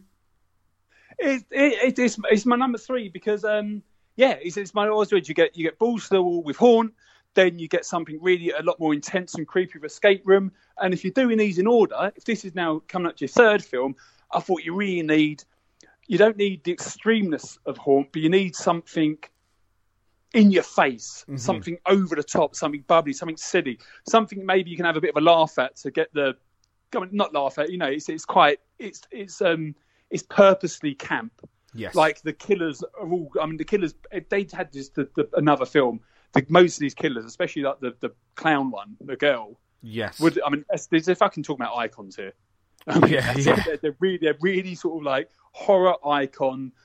It, it, it's, it's my number three because... Um... Yeah, it's, it's my always you get you get balls to the wall with Haunt, then you get something really a lot more intense and creepy with Escape Room. And if you're doing these in order, if this is now coming up to your third film, I thought you really need, you don't need the extremeness of Haunt, but you need something in your face, mm-hmm. something over the top, something bubbly, something silly, something maybe you can have a bit of a laugh at to get the, not laugh at, you know, it's it's quite, it's it's um it's purposely camp. Yes. Like the killers are all. I mean, the killers. They had just the, the, another film. The, most of these killers, especially like the, the clown one, the girl. Yes. Would I mean? There's a fucking talking about icons here. I mean, yeah, yeah. They're, they're really, they're really sort of like horror icon,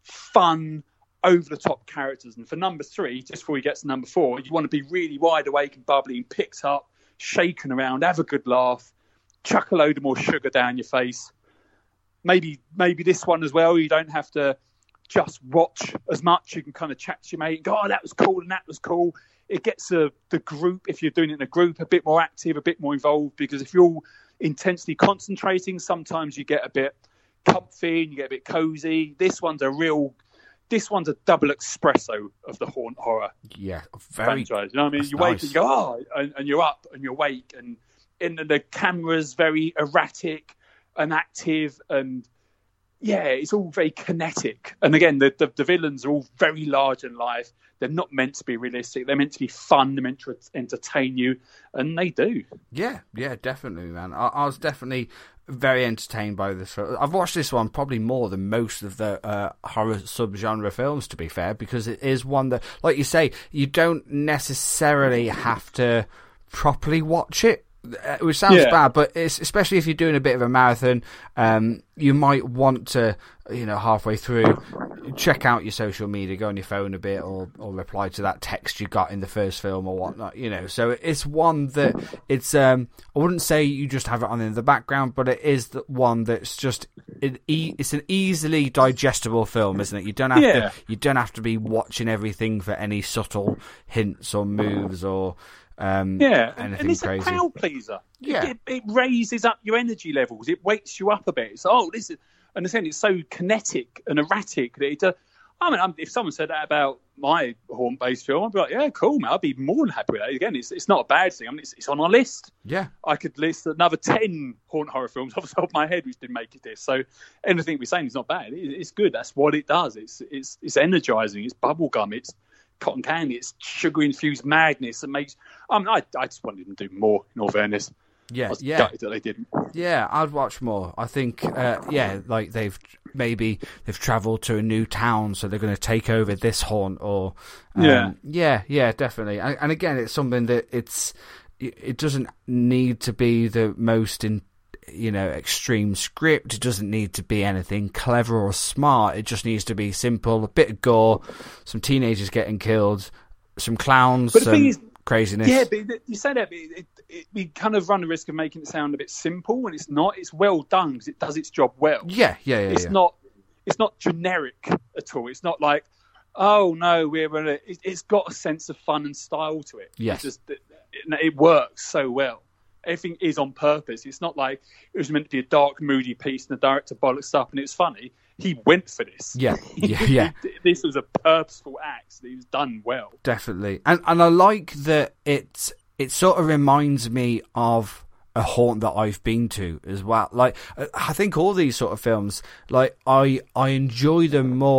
fun, over the top characters. And for number three, just before we get to number four, you want to be really wide awake and bubbly and picked up, shaken around, have a good laugh, chuck a load of more sugar down your face. Maybe maybe this one as well. You don't have to just watch as much. You can kind of chat to your mate and go, oh, that was cool and that was cool. It gets the, the group, if you're doing it in a group, a bit more active, a bit more involved. Because if you're all intensely concentrating, sometimes you get a bit comfy and you get a bit cozy. This one's a real... This one's a double espresso of the Haunt horror. Yeah, very... franchise. You know what I mean? You wake nice. and you go, oh, and, and you're up and you're awake. And, and the camera's very erratic and active, and yeah, it's all very kinetic. And again, the, the the villains are all very large in life. They're not meant to be realistic. They're meant to be fun. They're meant to entertain you, and they do. Yeah, yeah, definitely, man. I, I was definitely very entertained by this. I've watched this one probably more than most of the uh, horror subgenre films, to be fair, because it is one that, like you say, you don't necessarily have to properly watch it. Which sounds yeah. bad, but it's, especially if you're doing a bit of a marathon, um, you might want to, you know, halfway through, check out your social media, go on your phone a bit, or, or reply to that text you got in the first film or whatnot, you know. So it's one that it's, um, I wouldn't say you just have it on in the background, but it is the one that's just, it, it's an easily digestible film, isn't it? You don't have yeah. to, you don't have to be watching everything for any subtle hints or moves or. Um, yeah, and, and it's crazy. a crowd pleaser. Yeah, it, it raises up your energy levels. It wakes you up a bit. It's oh, this is, and again, it's so kinetic and erratic that it. Uh, I mean, I'm, if someone said that about my Haunt-based film, I'd be like, yeah, cool, man. I'd be more than happy with that. Again, it's it's not a bad thing. I mean, it's, it's on our list. Yeah, I could list another ten Haunt horror films off the top of my head which didn't make it this. So anything we're saying is not bad. It, it's good. That's what it does. It's it's it's energizing. It's bubblegum. It's cotton candy, it's sugar infused madness that makes. I mean, I, I just wanted them to do more. In all fairness, yeah, I was yeah, gutted that they didn't. Yeah, I'd watch more. I think, uh, yeah, like they've maybe they've travelled to a new town, so they're going to take over this haunt, or um, yeah, yeah, yeah, definitely. And, and again, it's something that it's it doesn't need to be the most in. You know, extreme script. It doesn't need to be anything clever or smart. It just needs to be simple, a bit of gore, some teenagers getting killed, some clowns, but the some thing is, craziness. Yeah, but you say that, but it, it, it, we kind of run the risk of making it sound a bit simple, and it's not. It's well done because it does its job well. Yeah, yeah, yeah. It's yeah. not. It's not generic at all. It's not like, oh no, we're gonna. It, it's got a sense of fun and style to it. Yes, it, just, it, it works so well. Everything is on purpose. It's not like it was meant to be a dark, moody piece and the director bollocks up and it's funny. He went for this. Yeah, yeah, yeah. This was a purposeful act. It was done well. Definitely. And and I like that it, it sort of reminds me of a haunt that I've been to as well. Like, I think all these sort of films, like, I I enjoy them more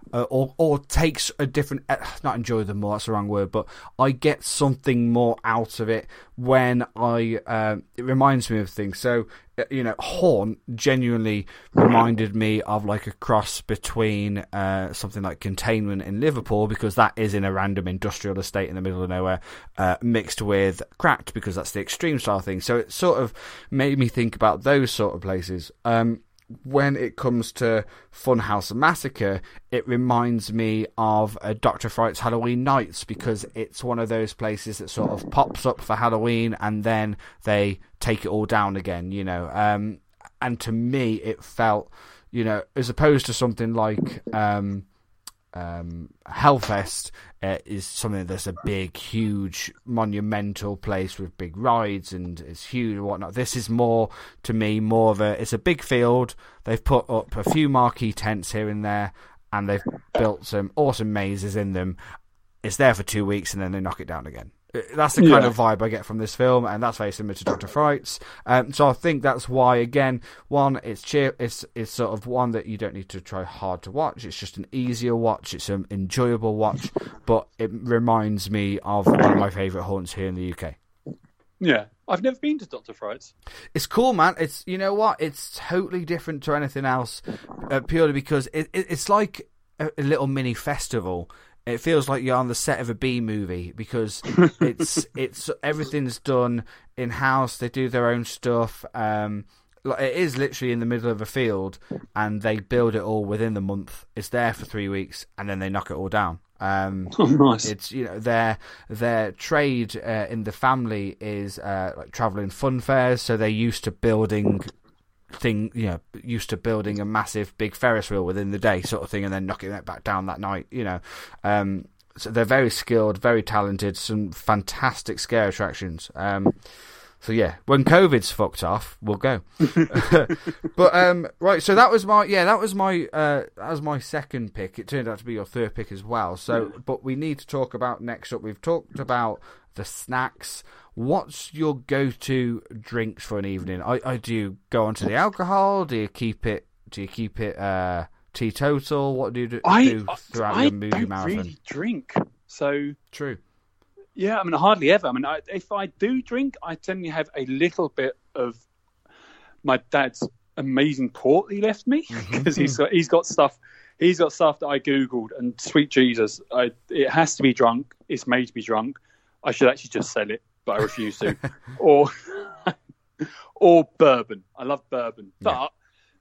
uh, or or takes a different, uh, not enjoy them more, that's the wrong word, but I get something more out of it when I, uh, it reminds me of things. So, uh, you know, Haunt genuinely reminded me of like a cross between uh, something like Containment in Liverpool, because that is in a random industrial estate in the middle of nowhere, uh, mixed with Cracked, because that's the extreme style thing. So it sort of made me think about those sort of places. Um, when it comes to Funhouse Massacre, it reminds me of uh, Doctor Fright's Halloween Nights, because it's one of those places that sort of pops up for Halloween and then they take it all down again, you know. Um, and to me, it felt, you know, as opposed to something like um, um, Hellfest, uh, is something that's a big, huge, monumental place with big rides and it's huge and whatnot. This is more, to me, more of a, it's a big field. They've put up a few marquee tents here and there, and they've built some awesome mazes in them. It's there for two weeks and then they knock it down again. That's the kind yeah. of vibe I get from this film, and that's very similar to Doctor Fright's. Um, so I think that's why, again, one, it's cheer, it's it's sort of one that you don't need to try hard to watch. It's just an easier watch. It's an enjoyable watch, but it reminds me of one of my favourite haunts here in the U K. Yeah, I've never been to Doctor Fright's. It's cool, man. It's, you know what? It's totally different to anything else, uh, purely because it, it, it's like a, a little mini festival. It feels like you're on the set of a B movie, because it's it's everything's done in house. They do their own stuff. Um, it is literally in the middle of a field, and they build it all within the month. It's there for three weeks, and then they knock it all down. Um, oh, nice. It's, you know, their their trade uh, in the family is uh, like traveling fun fairs. So they're used to building. Thing, you know, used to building a massive big Ferris wheel within the day, sort of thing, and then knocking it back down that night. You know, um, so they're very skilled, very talented, some fantastic scare attractions. Um, so yeah, when COVID's fucked off, we'll go. But um, right, so that was my yeah, that was my uh, that was my second pick. It turned out to be your third pick as well. So, but we need to talk about next up. We've talked about the snacks. What's your go-to drinks for an evening? I, I do you go on to the alcohol? Do you keep it? Do you keep it uh, teetotal? What do you do, I, do throughout I your movie don't marathon? really drink, so True. Yeah, I mean, hardly ever. I mean, I, if I do drink, I tend to have a little bit of my dad's amazing port that he left me, because he's got he's got stuff he's got stuff that I googled, and sweet Jesus, I, it has to be drunk. It's made to be drunk. I should actually just sell it, but I refuse to. or or bourbon. I love bourbon, but Yeah.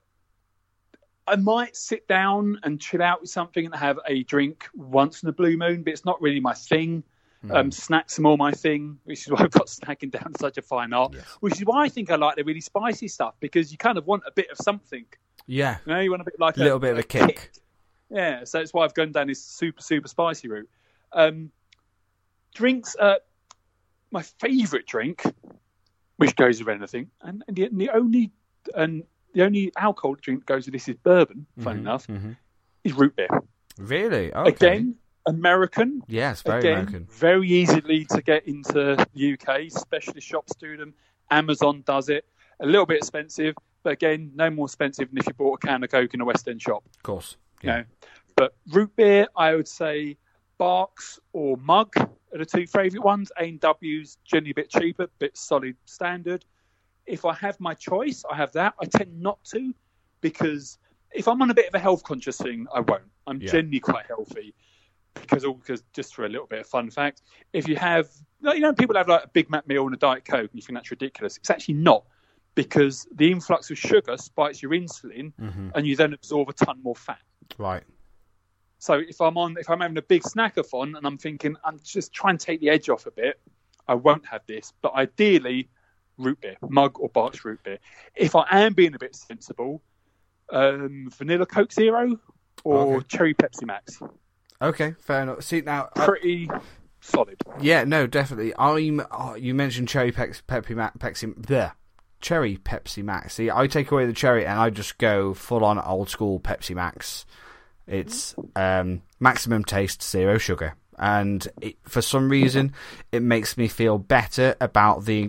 I might sit down and chill out with something and have a drink once in a blue moon, but it's not really my thing. Mm. Um, snacks are more my thing, which is why I've got snacking down to such a fine art. Yes. Which is why I think I like the really spicy stuff, because you kind of want a bit of something. Yeah, You know, you want a bit like a little bit of a kick. Yeah, so that's why I've gone down this super super spicy route. Um, drinks, uh, my favourite drink, which goes with anything, and, and, the, and the only and the only alcoholic drink that goes with this is bourbon. Funny Mhm, enough, mhm. is root beer. Really? Okay. Again, American. Yes, very Again, American. very easily to get into the U K. Specialist shops do them. Amazon does it. A little bit expensive, but again, no more expensive than if you bought a can of Coke in a West End shop. Of course. You Yeah. know? But root beer, I would say Barks or Mug are the two favourite ones. A and W's generally a bit cheaper, bit solid standard. If I have my choice, I have that. I tend not to, because if I'm on a bit of a health conscious thing, I won't. I'm Yeah. generally quite healthy. Because, all because just for a little bit of fun fact, if you have, you know, people have like a Big Mac meal and a Diet Coke, and you think that's ridiculous. It's actually not, because the influx of sugar spikes your insulin, Mhm. and you then absorb a ton more fat. Right. So if I'm on, if I'm having a big snackathon and I'm thinking I'm just trying to take the edge off a bit, I won't have this. But ideally, root beer, Mug or Barks root beer. If I am being a bit sensible, um, vanilla Coke Zero or Okay. cherry Pepsi Max. Okay, fair enough. See, now, I- Pretty solid. yeah, no, definitely. I'm. Oh, you mentioned cherry Pex, Pepsi Max, Pepsi, bleh, cherry Pepsi Max. See, I take away the cherry and I just go full on old school Pepsi Max. It's um, maximum taste, zero sugar, and it, for some reason, it makes me feel better about the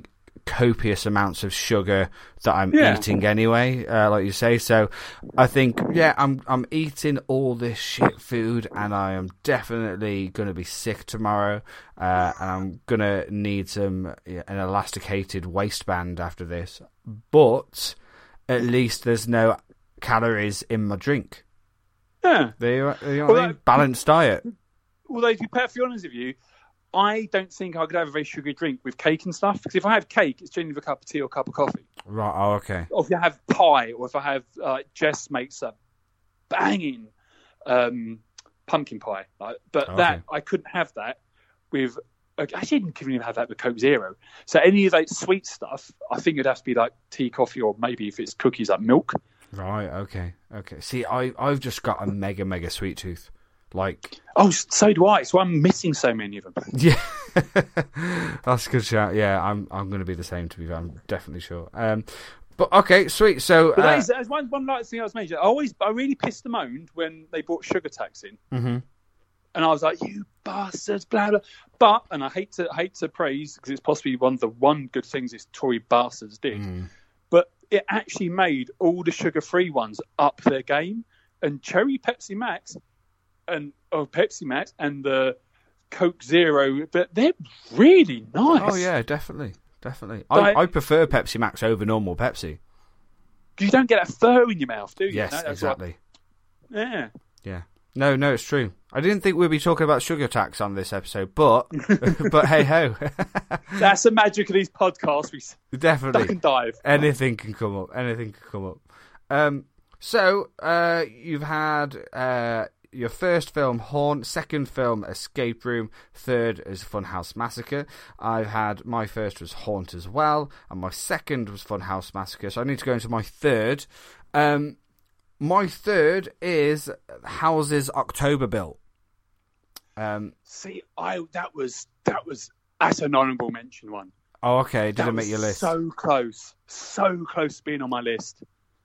copious amounts of sugar that I'm Yeah. eating anyway, uh, like you say. So I think, yeah, I'm I'm eating all this shit food, and I am definitely going to be sick tomorrow, uh, and I'm going to need some yeah, an elasticated waistband after this. But at least there's no calories in my drink. Yeah. There you, there you know Well, what I mean? that- Balanced diet. Although, to be perfectly honest with you, I don't think I could have a very sugary drink with cake and stuff. Because if I have cake, it's generally with a cup of tea or a cup of coffee. Right, oh, okay. Or if I have pie, or if I have uh, Jess makes a banging um, pumpkin pie. Like, but Okay. that I couldn't have that with. I actually didn't even have that with Coke Zero. So any of that sweet stuff, I think it'd have to be like tea, coffee, or maybe if it's cookies, like milk. Right, okay, okay. See, I, I've just got a mega, mega sweet tooth. Like, Oh, so do I. So I'm missing so many of them. yeah, that's a good shout. Yeah, I'm I'm going to be the same, to be fair. I'm definitely sure. Um, but okay, sweet. So, But uh, that is, that's one, one last thing I was mentioning. I always, I really pissed and moaned when they brought sugar tax in, mhm. and I was like, "You bastards!" Blah blah. But, and I hate to hate to praise because it's possibly one of the one good things this Tory bastards did, but it actually made all the sugar-free ones up their game, and Cherry Pepsi Max, and oh Pepsi Max and the Coke Zero, but they're really nice. Oh yeah, definitely, definitely. But- I, I prefer Pepsi Max over normal Pepsi. You don't get that fur in your mouth, do you? Yes, No, that's exactly. what- yeah. Yeah. No, no, it's true. I didn't think we'd be talking about sugar tax on this episode, but but hey ho, That's the magic of these podcasts. We definitely. duck and dive. Anything can come up. Anything can come up. Um, so uh, you've had uh, your first film, Haunt. Second film, Escape Room. Third is Funhouse Massacre. I've had my first was Haunt as well, and my second was Funhouse Massacre. So I need to go into my third. Um, my third is Houses October Built. Um, See, I that was that was that's an honourable mention one. oh, okay. Did That it make was your list? So close, so close to being on my list.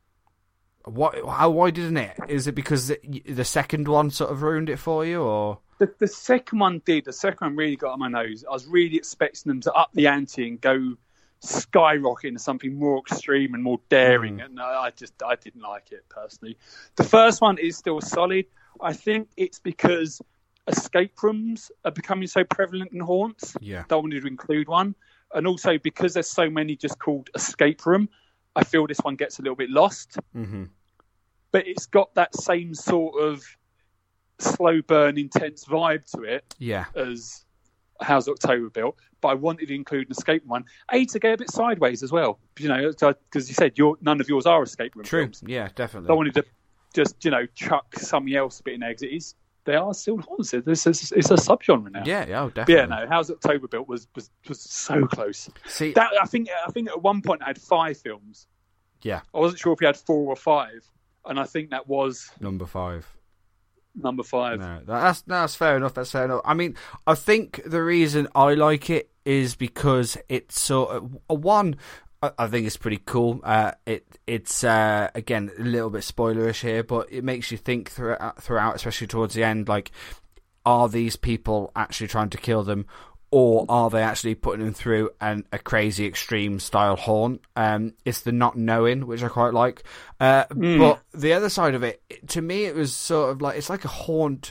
What? How? Why didn't it? Is it because the, the second one sort of ruined it for you, or? The, the second one did. The second one really got on my nose. I was really expecting them to up the ante and go skyrocket into something more extreme and more daring, and I, I just I didn't like it personally. The first one is still solid. I think it's because escape rooms are becoming so prevalent in haunts. Yeah. That I wanted to include one, and also because there's so many just called escape room, I feel this one gets a little bit lost. Mm-hmm. But it's got that same sort of slow burn, intense vibe to it Yeah. as How's October Built. But I wanted to include an escape one. A, to get a bit sideways as well. You know, because you said your none of yours are escape room True. films. Yeah, definitely. So I wanted to just, you know, chuck something else a bit in there. 'Cause it is, they are still haunts. This is, it's a subgenre now. Yeah, yeah, oh, But definitely. yeah, no, How's October Built was, was, was so close. See, That I think I think at one point I had five films. yeah, I wasn't sure if we had four or five. And I think that was number five. number five. No, that's no, that's fair enough. That's fair enough. I mean, I think the reason I like it is because it's sort of uh, one. I, I think it's pretty cool. Uh, it it's uh, again a little bit spoilerish here, but it makes you think throughout, throughout, especially towards the end. Like, are these people actually trying to kill them? Or are they actually putting them through an, a crazy extreme style haunt? Um, it's the not knowing, which I quite like. Uh, Mm. But the other side of it, to me, it was sort of like, it's like a haunt,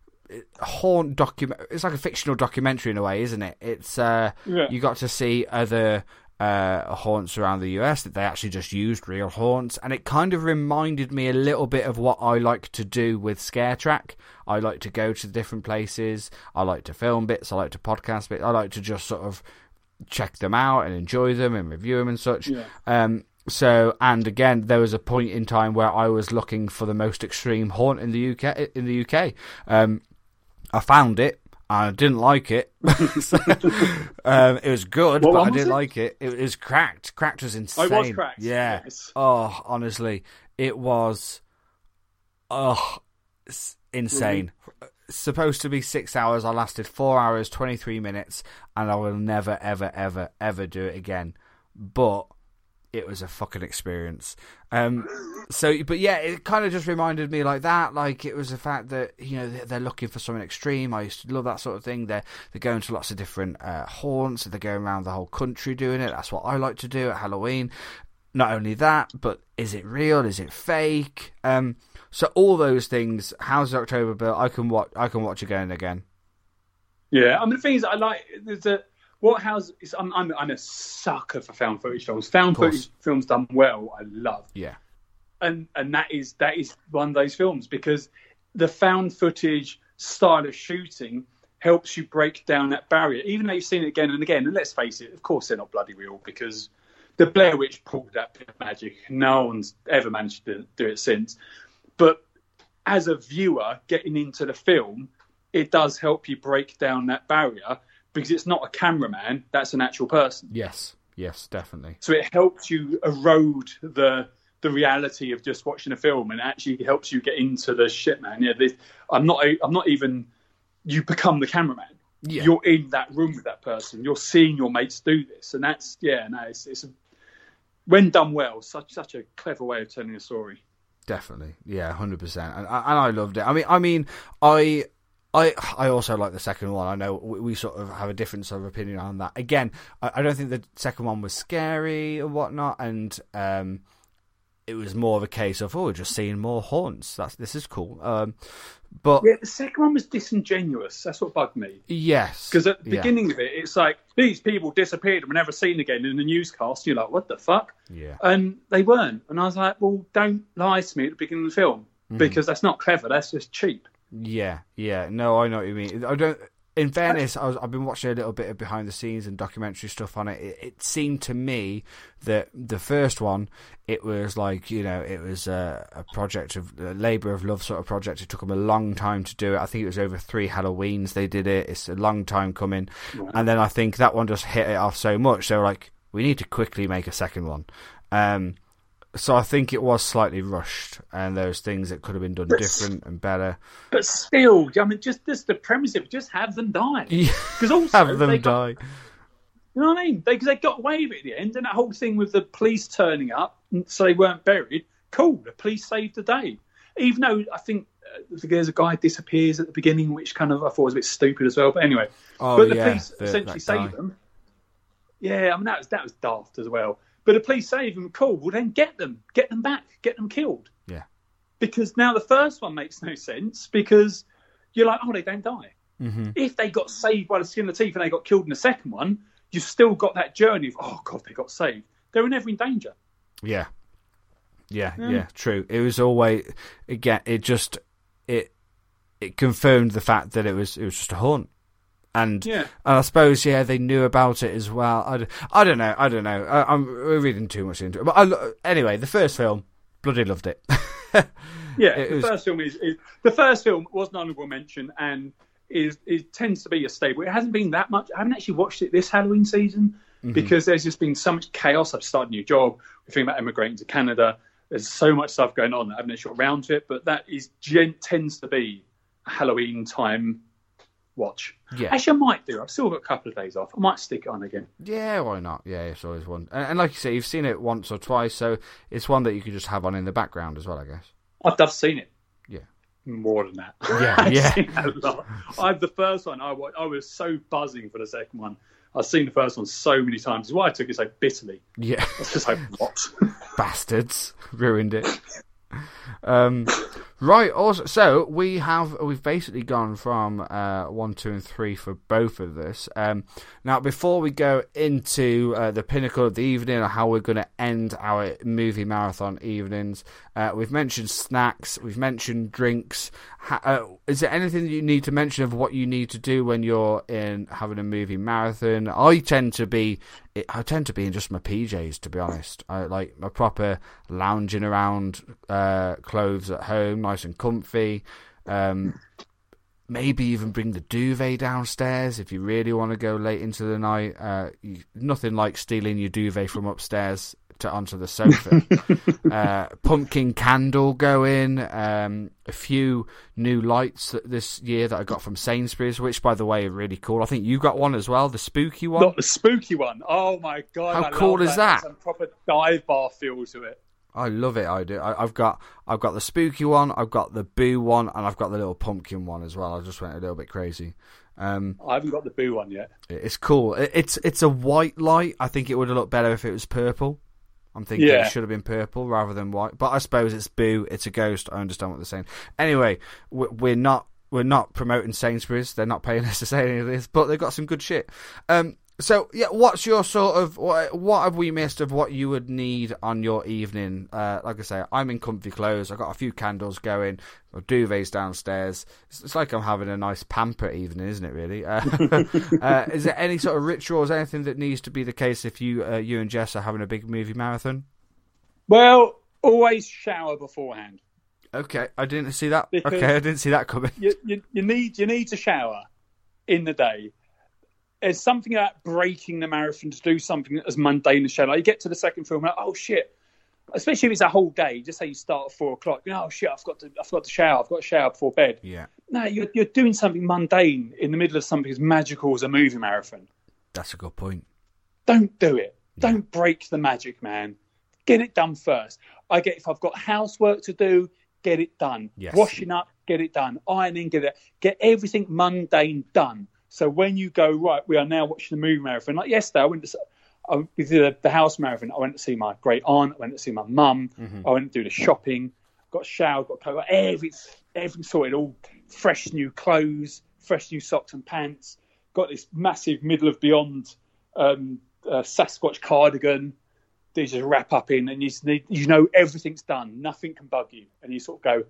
haunt document. It's like a fictional documentary in a way, isn't it? It's uh, Yeah. you got to see other uh, haunts around the U S that they actually just used real haunts, and it kind of reminded me a little bit of what I like to do with Scare Track. I like to go to different places. I like to film bits. I like to podcast bits. I like to just sort of check them out and enjoy them and review them and such. Yeah. Um, so, and again, there was a point in time where I was looking for the most extreme haunt in the U K. In the U K, um, I found it. I didn't like it. So, um, it was good, What but I one was didn't it? like it. It was Cracked. Cracked was insane. Oh, it was Cracked, Yeah. yes. Oh, honestly, it was. Oh, s- insane. Supposed to be six hours. I lasted four hours, twenty-three minutes, and I will never, ever, ever, ever do it again. But it was a fucking experience. Um, so, but yeah, it kind of just reminded me like that. Like it was the fact that, you know, they're looking for something extreme. I used to love that sort of thing. They're, they're going to lots of different uh, haunts. They're going around the whole country doing it. That's what I like to do at Halloween. Not only that, but is it real? Is it fake? Um, so all those things, How's October Bill? I can watch. I can watch again and again. Yeah, I mean the thing is, I like there's a what house is. I'm, I'm I'm a sucker for found footage films. Found footage films done well, I love. Yeah, and and that is that is one of those films because the found footage style of shooting helps you break down that barrier, even though you've seen it again and again. And let's face it, of course they're not bloody real because the Blair Witch pulled that bit of magic. No one's ever managed to do it since. But as a viewer getting into the film, it does help you break down that barrier because it's not a cameraman, that's an actual person. Yes, yes, definitely. So it helps you erode the the reality of just watching a film and actually helps you get into the shit, man. Yeah, this, I'm not I'm not even, you become the cameraman. Yeah. You're in that room with that person. You're seeing your mates do this. And that's, yeah, no, it's, it's a, when done well, such such a clever way of telling a story. Definitely, yeah, one hundred percent. And, and I loved it. I mean, I mean, I, I, I also like the second one. I know we, we sort of have a different sort of opinion on that. Again, I, I don't think the second one was scary or whatnot, and um, it was more of a case of, oh, we're just seeing more haunts. That's this is cool. Um, but yeah, the second one was disingenuous. That's what bugged me. Yes, because at the yeah. beginning of it, it's like these people disappeared and were never seen again in the newscast. You're like, what the fuck? Yeah, and they weren't. And I was like, well, don't lie to me at the beginning of the film mm-hmm. because that's not clever. That's just cheap. Yeah, yeah. No, I know what you mean. I don't. In fairness, I was, I've been watching a little bit of behind the scenes and documentary stuff on it. It, it seemed to me that the first one, it was like, you know, it was a, a project of a labour of love sort of project. It took them a long time to do it. I think it was over three Halloweens they did it. It's a long time coming. Yeah. And then I think that one just hit it off so much. They were like, we need to quickly make a second one. Um, So I think it was slightly rushed, and there's things that could have been done but, different and better. But still, I mean, just just the premise of it, just have them die. Because also have them they die. Got, you know what I mean? Because they, they got away with it at the end, and that whole thing with the police turning up, so they weren't buried. Cool, the police saved the day. Even though I think uh, there's a guy disappears at the beginning, which kind of I thought was a bit stupid as well. But anyway, oh, but the yeah, police the, essentially saved them. Yeah, I mean that was that was daft as well. But the police save them, cool. Well, then get them. Get them back. Get them killed. Yeah. Because now the first one makes no sense because you're like, oh, they don't die. Mm-hmm. If they got saved by the skin of the teeth and they got killed in the second one, you've still got that journey of, oh, God, they got saved. They were never in danger. Yeah. Yeah, yeah, yeah, true. It was always, again, it just, it it confirmed the fact that it was it was just a haunt. And, yeah. and I suppose, yeah, they knew about it as well. I, I don't know. I don't know. I, I'm reading too much into it. But I, anyway, the first film, bloody loved it. yeah, it the was... first film is, is the first film was an honourable mention and is it tends to be a stable. It hasn't been that much. I haven't actually watched it this Halloween season mm-hmm. because there's just been so much chaos. I've started a new job. We're thinking about emigrating to Canada. There's so much stuff going on. I haven't actually got around to it. But that is tends to be a Halloween time watch. Yeah. Actually, I might do. I've still got a couple of days off. I might stick it on again. Yeah, why not? Yeah, it's always one. And, and like you say, you've seen it once or twice, so it's one that you could just have on in the background as well, I guess. I've, I've seen it. Yeah. More than that. Yeah, I've yeah. Seen that a lot. I've the first one. I, I was so buzzing for the second one. I've seen the first one so many times. It's why I took it so bitterly. Yeah. It's just like, what? Bastards. Ruined it. Um, right. Also, so we have we've basically gone from uh, one, two, and three for both of this. Um, now, before we go into uh, the pinnacle of the evening or how we're going to end our movie marathon evenings, uh, we've mentioned snacks, we've mentioned drinks. Ha- uh, is there anything that you need to mention of what you need to do when you're in having a movie marathon? I tend to be. I tend to be in just my P Js, to be honest. I like my proper lounging around uh, clothes at home, nice and comfy. Um, maybe even bring the duvet downstairs if you really want to go late into the night. Uh, you, nothing like stealing your duvet from upstairs to onto the sofa. uh, pumpkin candle going. Um, a few new lights that this year that I got from Sainsbury's, which, by the way, are really cool. I think you got one as well, the spooky one. Not the spooky one. Oh my god! How I cool love is that? Some proper dive bar feel to it. I love it. I do. I, I've got I've got the spooky one, I've got the boo one, and I've got the little pumpkin one as well. I just went a little bit crazy. Um, I haven't got the boo one yet. it's cool. It, it's it's a white light. I think it would have looked better if it was purple. I'm thinking Yeah. it should have been purple rather than white. But I suppose it's boo. It's a ghost. I understand what they're saying. Anyway, we- we're not we're not promoting Sainsbury's. They're not paying us to say any of this, but they've got some good shit. Um, So, yeah, what's your sort of, what, what have we missed of what you would need on your evening? Uh, like I say, I'm in comfy clothes, I've got a few candles going, my duvet's downstairs. It's, it's like I'm having a nice pamper evening, isn't it, really? Uh, uh, is there any sort of rituals, anything that needs to be the case if you uh, you and Jess are having a big movie marathon? Well, always shower beforehand. Okay, I didn't see that. Because okay, I didn't see that coming. You, you, you need you need to shower in the day. There's something about breaking the marathon to do something as mundane as shower. Like you get to the second film, like, oh shit. Especially if it's a whole day. Just say you start at four o'clock. You know, oh shit, I've got to, I've got to shower. I've got to shower before bed. Yeah, No, you're you're doing something mundane in the middle of something as magical as a movie marathon. that's a good point. Don't do it. Don't break the magic, man. Get it done first. I get if I've got housework to do, get it done. Yes. Washing up, get it done. Ironing, get it. Get everything mundane done. So when you go, right, we are now watching the movie marathon. Like yesterday, I went to I, we did the, the house marathon. I went to see my great aunt. I went to see my mum. Mm-hmm. I went to do the shopping. Got showered. Got clothes. Everything, everything sorted. All fresh new clothes, fresh new socks and pants. Got this massive middle of beyond um, uh, Sasquatch cardigan. They just wrap up in, and you just need, you know everything's done. Nothing can bug you, and you sort of go,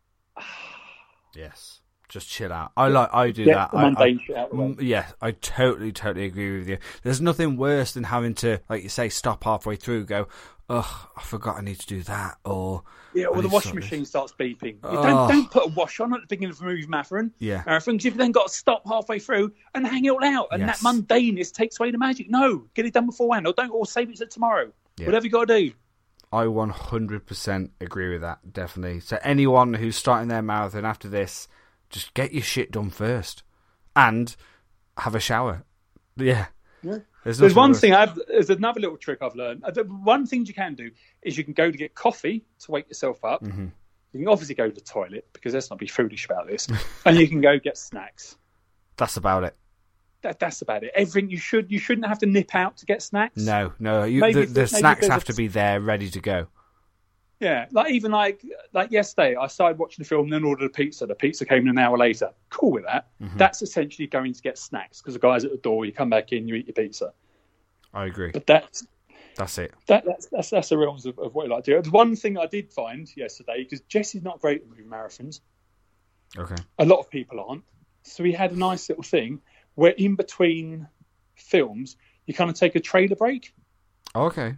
Yes. Just chill out. I like. I do get that. the I, mundane I, shit out of the way. mm, yeah, I totally, totally agree with you. There's nothing worse than having to, like you say, stop halfway through, go, ugh, I forgot I need to do that, or Yeah, I or the need to washing sort machine this. starts beeping. You Oh. don't, don't put a wash on at the beginning of a movie marathon. Yeah. Marathon, because you've then got to stop halfway through and hang it all out, and Yes. that mundaneness takes away the magic. No, get it done beforehand, or don't, or save it to tomorrow. Yeah. Whatever you got to do. I one hundred percent agree with that, definitely. So anyone who's starting their marathon after this, just get your shit done first, and have a shower. Yeah. Yeah. There's, There's nothing one worse. thing I've. There's another little trick I've learned. Uh, the- One thing you can do is you can go to get coffee to wake yourself up. Mm-hmm. You can obviously go to the toilet, because let's not be foolish about this, and you can go get snacks. That's about it. That, that's about it. Everything you should you shouldn't have to nip out to get snacks. No, no. You, Maybe the if- the maybe snacks there's have a- to be there, ready to go. Yeah, like even like like yesterday, I started watching the film and then ordered a pizza. The pizza came in an hour later. Cool with that. Mm-hmm. That's essentially going to get snacks, because the guy's at the door. You come back in, you eat your pizza. I agree. But that's That's it. that, that's that's that's the realms of, of what I like to do. The one thing I did find yesterday, because Jesse's not great at movie marathons. Okay. A lot of people aren't. So we had a nice little thing where in between films, you kind of take a trailer break. Okay.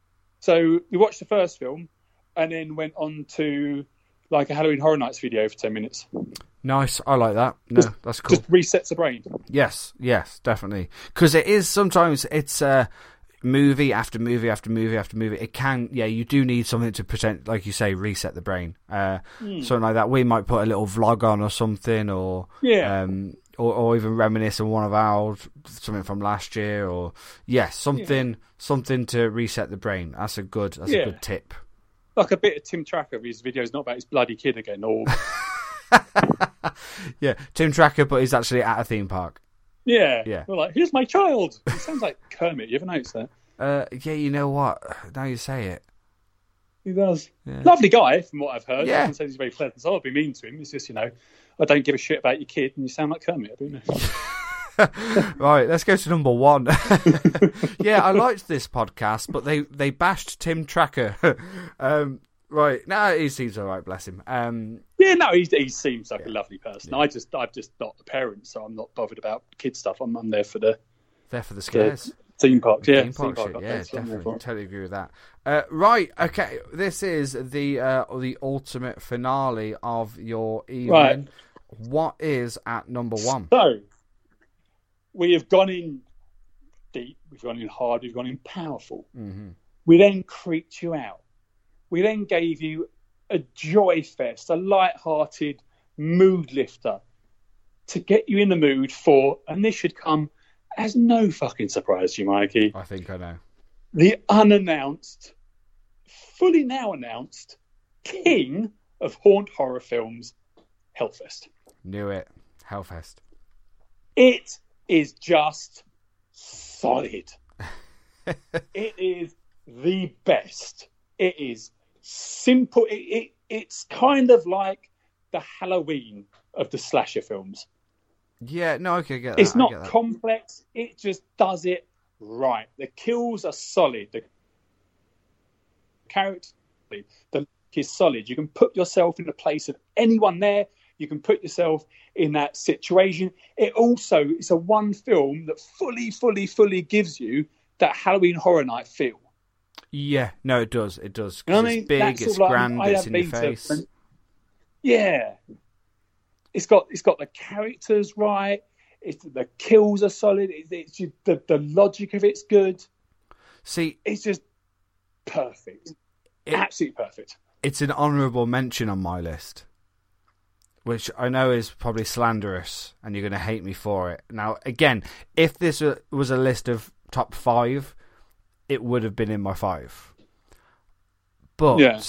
So we watched the first film and then went on to like a Halloween Horror Nights video for ten minutes. Nice. I like that. No, Just- that's cool. Just resets the brain. Yes, yes, definitely. Because it is sometimes it's uh, movie after movie after movie after movie. It can, yeah, you do need something to pretend, like you say, reset the brain. Uh, Mm. Something like that. We might put a little vlog on or something, or Yeah. um, or, or even reminisce on one of our something from last year, or yes, yeah, something something to reset the brain. That's a good. That's Yeah. a good tip. Like a bit of Tim Tracker of his videos, not about his bloody kid again. Or Yeah, Tim Tracker, but he's actually at a theme park. yeah, Yeah. We're like, here's my child. It sounds like Kermit. You ever noticed that? Uh, yeah, you know what? Now you say it. He does. Yeah. Lovely guy, from what I've heard. Yeah. I wouldn't say he's very pleasant, so I'll be mean to him. It's just, you know, I don't give a shit about your kid, and you sound like Kermit. I don't know. Right, let's go to number one. Yeah, I liked this podcast, but they, they bashed Tim Tracker. um, right, now he seems all right, bless him. Um, Yeah, no, he, he seems like a lovely person. I just, I'm just not a parent, so I'm not bothered about kid stuff. I'm, I'm there for the, there for the scares. the theme parks. Yeah, Theme park shit, park yeah, updates, I'm there definitely, for it. totally agree with that. Uh, right, okay, this is the uh, the ultimate finale of your evening. Right. What is at number one? So, we have gone in deep, we've gone in hard, we've gone in powerful. Mm-hmm. We then creeped you out. We then gave you a joy fest, a light-hearted mood lifter to get you in the mood for, and this should come as no fucking surprise to you, Mikey, I think I know. the unannounced, fully now announced, king of haunt horror films, Hellfest. Knew it. Hellfest. It is just solid. It is the best. It is simple. It, it It's kind of like the Halloween of the slasher films. Yeah, no, I can get that. It's I not get that. complex. It just does it right. The kills are solid. The character, the look is solid. You can put yourself in the place of anyone there. You can put yourself in that situation. It also is a one film that fully, fully, fully gives you that Halloween Horror Night feel. Yeah, no, it does. It does. 'Cause You know what I mean? it's big, That's it's sort of like, grand, I it's have in your been to- face. and- Yeah, it's got it's got the characters right. It's the kills are solid. It's, it's just, the the logic of it's good. See, It's just perfect, It- absolutely perfect. it's an honourable mention on my list, which I know is probably slanderous, and you're going to hate me for it. Now, again, if this was a list of top five, it would have been in my five. But Yeah.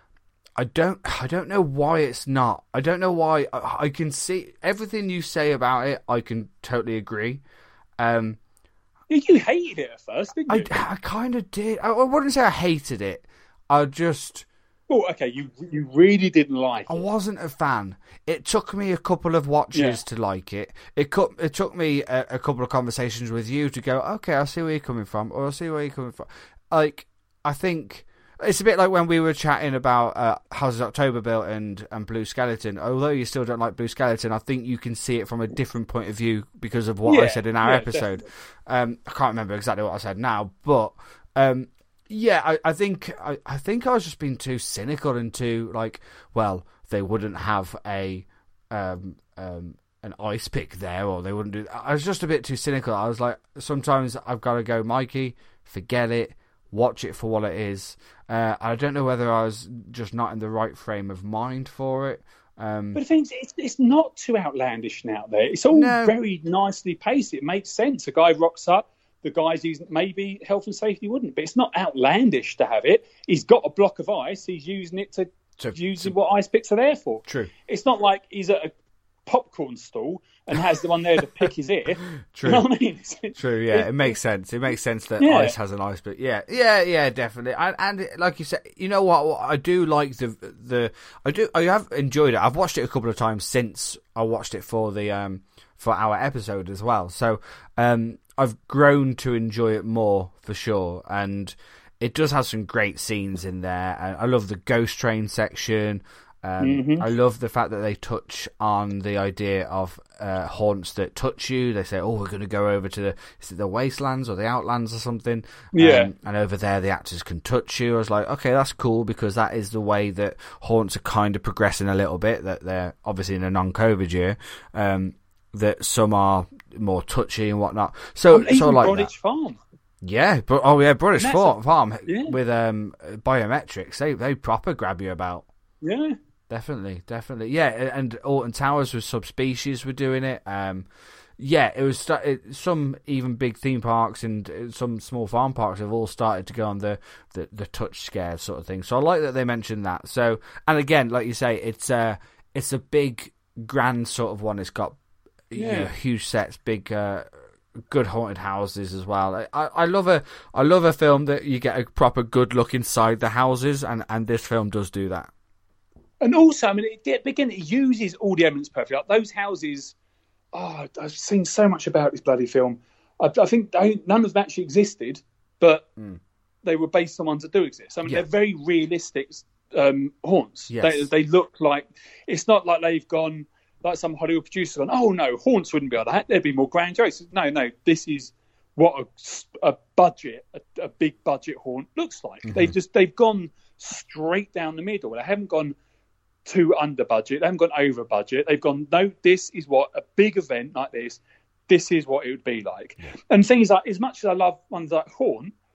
I don't, I don't know why it's not. I don't know why. I, I can see everything you say about it. I can totally agree. Um, You, you hated it at first, didn't I, you? I kind of did. I, I wouldn't say I hated it. I just. Oh, okay. You you really didn't like I it. wasn't a fan. It took me a couple of watches Yeah. to like it. It cut, It took me a, a couple of conversations with you to go, okay, I see where you're coming from, or I see where you're coming from. Like, I think it's a bit like when we were chatting about uh, Houses October built and, and Blue Skeleton. Although you still don't like Blue Skeleton, I think you can see it from a different point of view because of what I Yeah, said in our yeah, episode. Um, I can't remember exactly what I said now, but um, yeah, I, I think I, I think I was just being too cynical and too like, well, they wouldn't have a um, um, an ice pick there, or they wouldn't do. I was just a bit too cynical. I was like, sometimes I've got to go, Mikey, forget it, watch it for what it is. Uh, I don't know whether I was just not in the right frame of mind for it. Um, But the thing is, it's, it's not too outlandish and out there. It's all No. very nicely paced. It makes sense. A guy rocks up. The guys he's maybe health and safety wouldn't, but it's not outlandish to have it. He's got a block of ice. He's using it to, To- using what ice picks are there for. True. It's not like he's at a popcorn stall and has the one there to pick his ear. True. You know what I mean? It's- True, yeah, it makes sense. It makes sense that Yeah. ice has an ice, but yeah, yeah, yeah, definitely. And, and like you said, you know what? what I do like the the I do I have enjoyed it. I've watched it a couple of times since I watched it for the um for our episode as well. So um I've grown to enjoy it more for sure, and it does have some great scenes in there. And I love the ghost train section. Um, Mhm. I love the fact that they touch on the idea of uh, haunts that touch you. They say, "Oh, we're going to go over to the is it the wastelands or the outlands or something." Yeah. Um, and over there, the actors can touch you. I was like, "Okay, that's cool," because that is the way that haunts are kind of progressing a little bit. That they're obviously in a non-COVID year. Um, that some are more touchy and whatnot. So, Um, even so I like Broditch that. Farm. Yeah, but oh yeah, British And that's farm, a- farm yeah. with um biometrics. They they proper grab you about. Yeah. Definitely, definitely, yeah. And Alton Towers with Subspecies were doing it. Um, yeah, it was sta- it, some even big theme parks and uh, some small farm parks have all started to go on the, the, the touch scare sort of thing. So I like that they mentioned that. So, and again, like you say, it's uh it's a big grand sort of one. It's got you Yeah. know, huge sets, big. Uh, good haunted houses as well. I, I love a I love a film that you get a proper good look inside the houses, and, and this film does do that. And also, I mean, it, it, again, it uses all the elements perfectly. Like those houses, oh, I've seen so much about this bloody film. I, I think they, none of them actually existed, but Mm. they were based on ones that do exist. I mean, Yeah. they're very realistic um, haunts. Yes. They, they look like, it's not like they've gone, like some Hollywood producer gone, oh no, haunts wouldn't be like that. There'd be more grandiose. No, no, this is what a, a budget, a, a big budget haunt looks like. Mm-hmm. They've just, they've gone straight down the middle. They haven't gone too under budget. They haven't gone over budget. They've gone, no, this is what a big event like this, this is what it would be like. And things like, as much as I love ones like Haunt,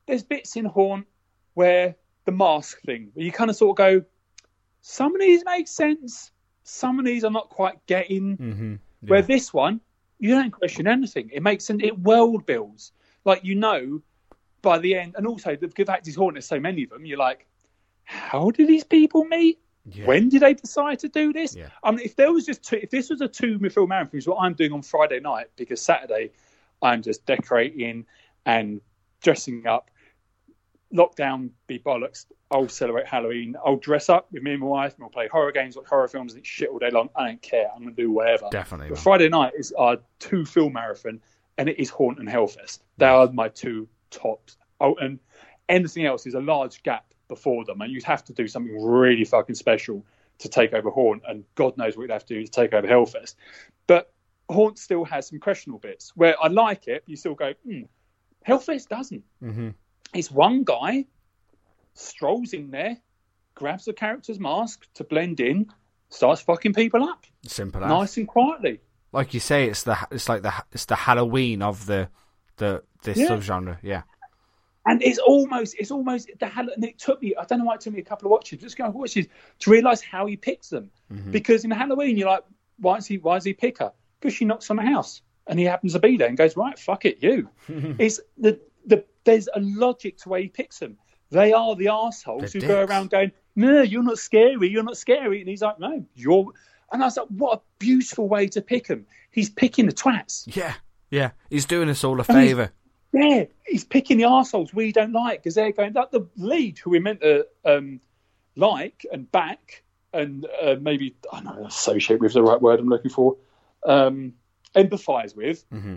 there's bits in Haunt where the mask thing, where you kind of sort of go, some of these make sense, some of these are not quite getting. Mm-hmm. Yeah. Where this one, you don't question anything. It makes sense. It world builds. Like, you know, by the end, and also the fact is Haunt, there's so many of them, you're like, how do these people meet? Yeah. When did they decide to do this? Yeah. I mean, if there was just two, if this was a two film marathon, which is what I'm doing on Friday night, because Saturday I'm just decorating and dressing up. Lockdown be bollocks. I'll celebrate Halloween. I'll dress up with me and my wife, and we'll play horror games, watch horror films, and eat shit all day long. I don't care. I'm going to do whatever. Definitely. But Man. Friday night is our two film marathon, and it is Haunt and Hellfest. They are my two tops. Oh, and anything else is a large gap before them, and you'd have to do something really fucking special to take over Haunt, and God knows what you'd have to do to take over Hellfest. But Haunt still has some questionable bits where I like it, but you still go, hmm, Hellfest doesn't. Mm-hmm. It's one guy strolls in there, grabs the character's mask to blend in, starts fucking people up. Simple as. Nice and quietly. Like you say, it's the it's like the it's the Halloween of the the this Yeah. subgenre. Yeah. And it's almost, it's almost the Hall- and it took me, I don't know why it took me a couple of watches, just going watches to realise how he picks them. Mm-hmm. Because in Halloween, you're like, why is he, why does he pick her? Because she knocks on the house and he happens to be there and goes, right, fuck it, you. It's the, the, there's a logic to where he picks them. They are the arseholes They're who go dicks. around going, no, you're not scary, you're not scary. And he's like, no, you're, and I was like, what a beautiful way to pick them. He's picking the twats. Yeah. Yeah. He's doing us all a And he's- favour. Yeah, he's picking the arseholes we don't like because they're going, like the lead who we meant to um, like and back and uh, maybe, I don't know, associate with the right word I'm looking for, um, empathise with, Mm-hmm.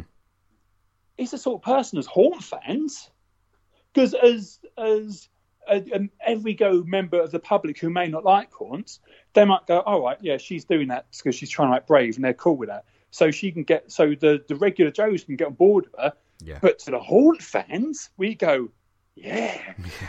is the sort of person as Haunt fans, because as, as uh, um, every go member of the public who may not like Haunt, they might go, all right, yeah, she's doing that because she's trying to act brave and they're cool with that. So she can get, so the, the regular Joes can get on board with her. Yeah. But to the Haunt fans, we go, yeah,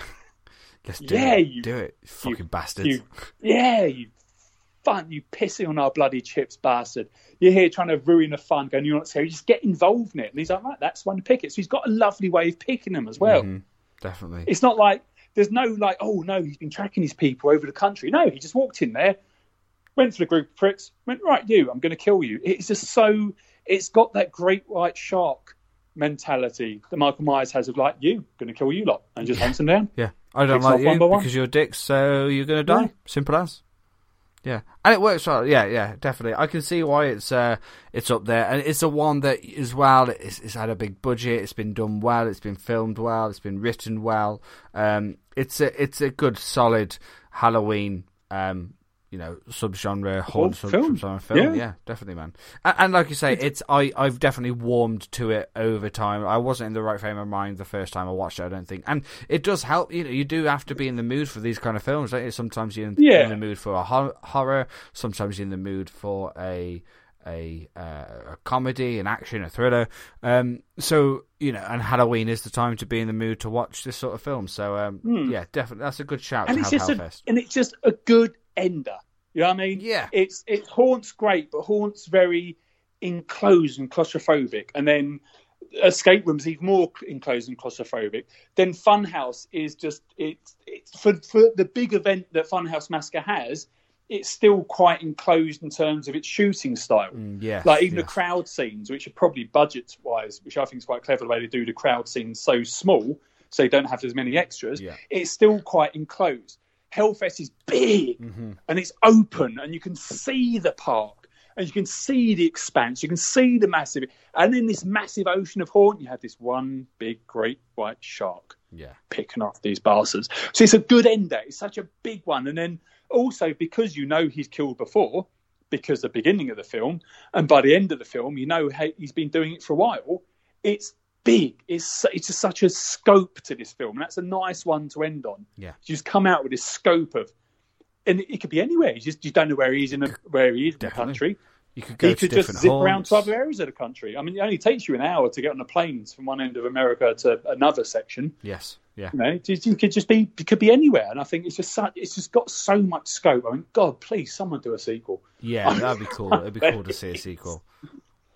Let's do yeah, it. you- do it, you fucking bastards. you, yeah, you fun, you pissing on our bloody chips, bastard. You're here trying to ruin the fun, going, you're not scary, just get involved in it. And he's like, right, that's one to pick it. So he's got a lovely way of picking them as well. Mhm. Definitely. It's not like, there's no like, oh no, he's been tracking his people over the country. No, he just walked in there, went for the group of pricks, went, right, you, I'm going to kill you. It's just so, it's got that great white shark mentality that Michael Myers has of like, you, going to kill you lot, and just hunts them down. Yeah. I don't Picks like off you one by one. because you're a dick, so you're going to die. Yeah. Simple as. Yeah. And it works well. Yeah, yeah, definitely. I can see why it's uh, it's up there. And it's a one that, as well, it's, it's had a big budget. It's been done well. It's been filmed well. It's been written well. Um, it's a it's a good, solid Halloween um, you know, subgenre horror sub, film. subgenre film. Yeah. Yeah. definitely, man. And, and like you say, it's I I've definitely warmed to it over time. I wasn't in the right frame of mind the first time I watched it, I don't think. And it does help. You know, you do have to be in the mood for these kind of films. Don't you? Sometimes you're in, Yeah. in the mood for a hor- horror. Sometimes you're in the mood for a a, uh, a comedy, an action, a thriller. Um, so you know, and Halloween is the time to be in the mood to watch this sort of film. So um, Hmm. yeah, definitely, that's a good shout and to it's have just a, Hellfest. and it's just a good ender. You know what I mean? Yeah. It's it Haunt's great, but Haunt's very enclosed and claustrophobic, and then Escape Room's even more enclosed and claustrophobic. Then Funhouse is just it's it's for for the big event that Funhouse Massacre has. It's still quite enclosed in terms of its shooting style. Mm, yes, like even yes. the crowd scenes, which are probably budget wise, which I think is quite clever the way they do the crowd scenes so small, so you don't have as many extras. Yeah. It's still quite enclosed. Hellfest is big Mm-hmm. and it's open, and you can see the park, and you can see the expanse, you can see the massive, and in this massive ocean of Haunt, you have this one big, great white shark Yeah. picking off these bastards. So it's a good ender. It's such a big one, and then also because you know he's killed before, because the beginning of the film, and by the end of the film, you know hey, he's been doing it for a while. It's big. It's it's just such a scope to this film, and that's a nice one to end on. Yeah. You just come out with this scope of, and it, it could be anywhere. You just you don't know where he is in the, where he is in the Definitely. country. You could go He to could just different zip haunts. around to other areas of the country. I mean, it only takes you an hour to get on the planes from one end of America to another section. Yes. Yeah. You know, it, it could just be, it could be anywhere. And I think it's just such, it's just got so much scope. I mean, God, please, someone do a sequel. Yeah, that'd be cool. It'd be cool to see a sequel.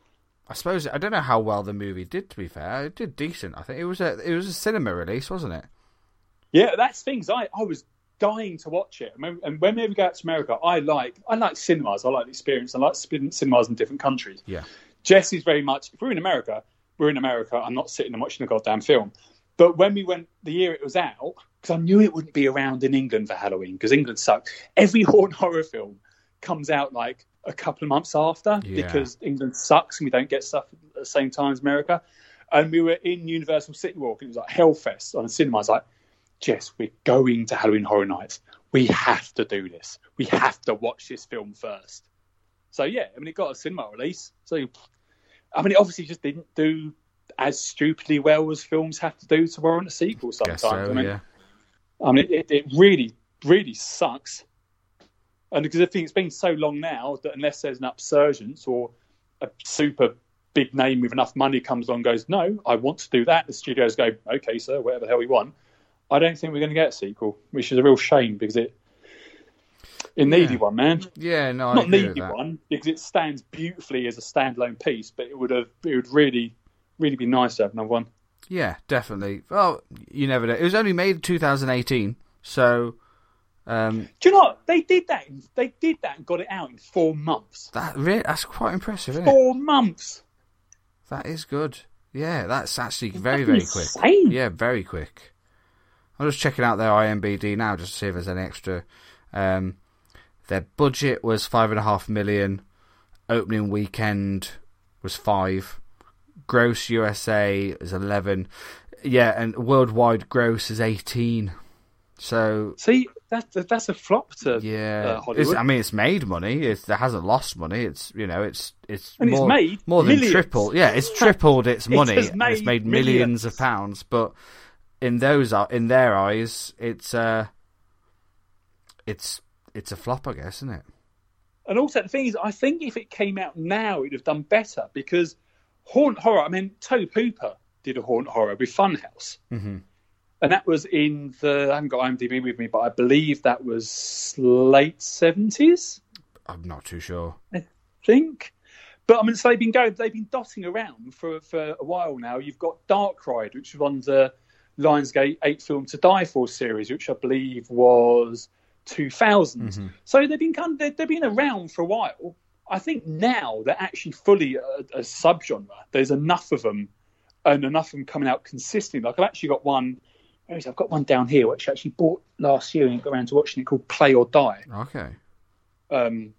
I suppose I don't know how well the movie did. To be fair, it did decent. I think it was a it was a cinema release, wasn't it? Yeah, that's things. I, I was dying to watch it. And when we go out to America, I like I like cinemas. I like the experience. I like cinemas in different countries. Yeah. Jess is very much. If we're in America, we're in America. I'm not sitting and watching a goddamn film. But when we went the year it was out, because I knew it wouldn't be around in England for Halloween, because England sucks. Every haunt horror film comes out like a couple of months after yeah. because England sucks and we don't get stuff at the same time as America. And we were in Universal City Walk and it was like Hellfest on a cinema. I was like, Jess, we're going to Halloween Horror Nights. We have to do this. We have to watch this film first. So, yeah, I mean, it got a cinema release. So, I mean, it obviously just didn't do as stupidly well as films have to do to warrant a sequel sometimes. So, I mean, yeah. I mean it, it really, really sucks. And because I think it's been so long now that unless there's an upsurgence or a super big name with enough money comes on and goes, no, I want to do that, the studios go, okay, sir, whatever the hell we want. I don't think we're going to get a sequel, which is a real shame because it it needed yeah. one, man. Yeah, no, I Not agree with needed that. one because it stands beautifully as a standalone piece, but it would have it would really, really be nice to have another one. Yeah, definitely. Well, you never know. It was only made in two thousand eighteen, so... Um, Do you know what? They did that. They did that and got it out in four months. that really, that's quite impressive, isn't it? Four months. That is good. Yeah, that's actually very, That's very quick. insane. Yeah, very quick. I'm just checking out their I M D B now just to see if there's any extra. Um, their budget was five and a half million. Opening weekend was five. Gross U S A is eleven. Yeah, and worldwide gross is eighteen. So See, that's that's a flop to yeah, uh, Hollywood. It's, I mean, it's made money. It's, it hasn't lost money. It's you know, it's it's And it's more, made more than millions. triple. Yeah, it's tripled its money. has and it's made made millions millions. of pounds. But in those in their eyes, it's uh, it's it's a flop, I guess, isn't it? And also the thing is, I think if it came out now, it'd have done better because haunt horror. I mean, Tobe Hooper did a haunt horror with Funhouse. Mm-hmm. And that was in the, I haven't got I M D B with me, but I believe that was late seventies, I'm not too sure. I think. But I mean, so they've been going, they've been dotting around for, for a while now. You've got Dark Ride, which was on the Lionsgate eight Film to Die For series, which I believe was two thousand. Mm-hmm. So they've been kind of, they've, they've been around for a while. I think now they're actually fully a, a subgenre. There's enough of them and enough of them coming out consistently. Like I've actually got one. I've got one down here which I actually bought last year and got around to watching it called Play or Die. Okay. Um,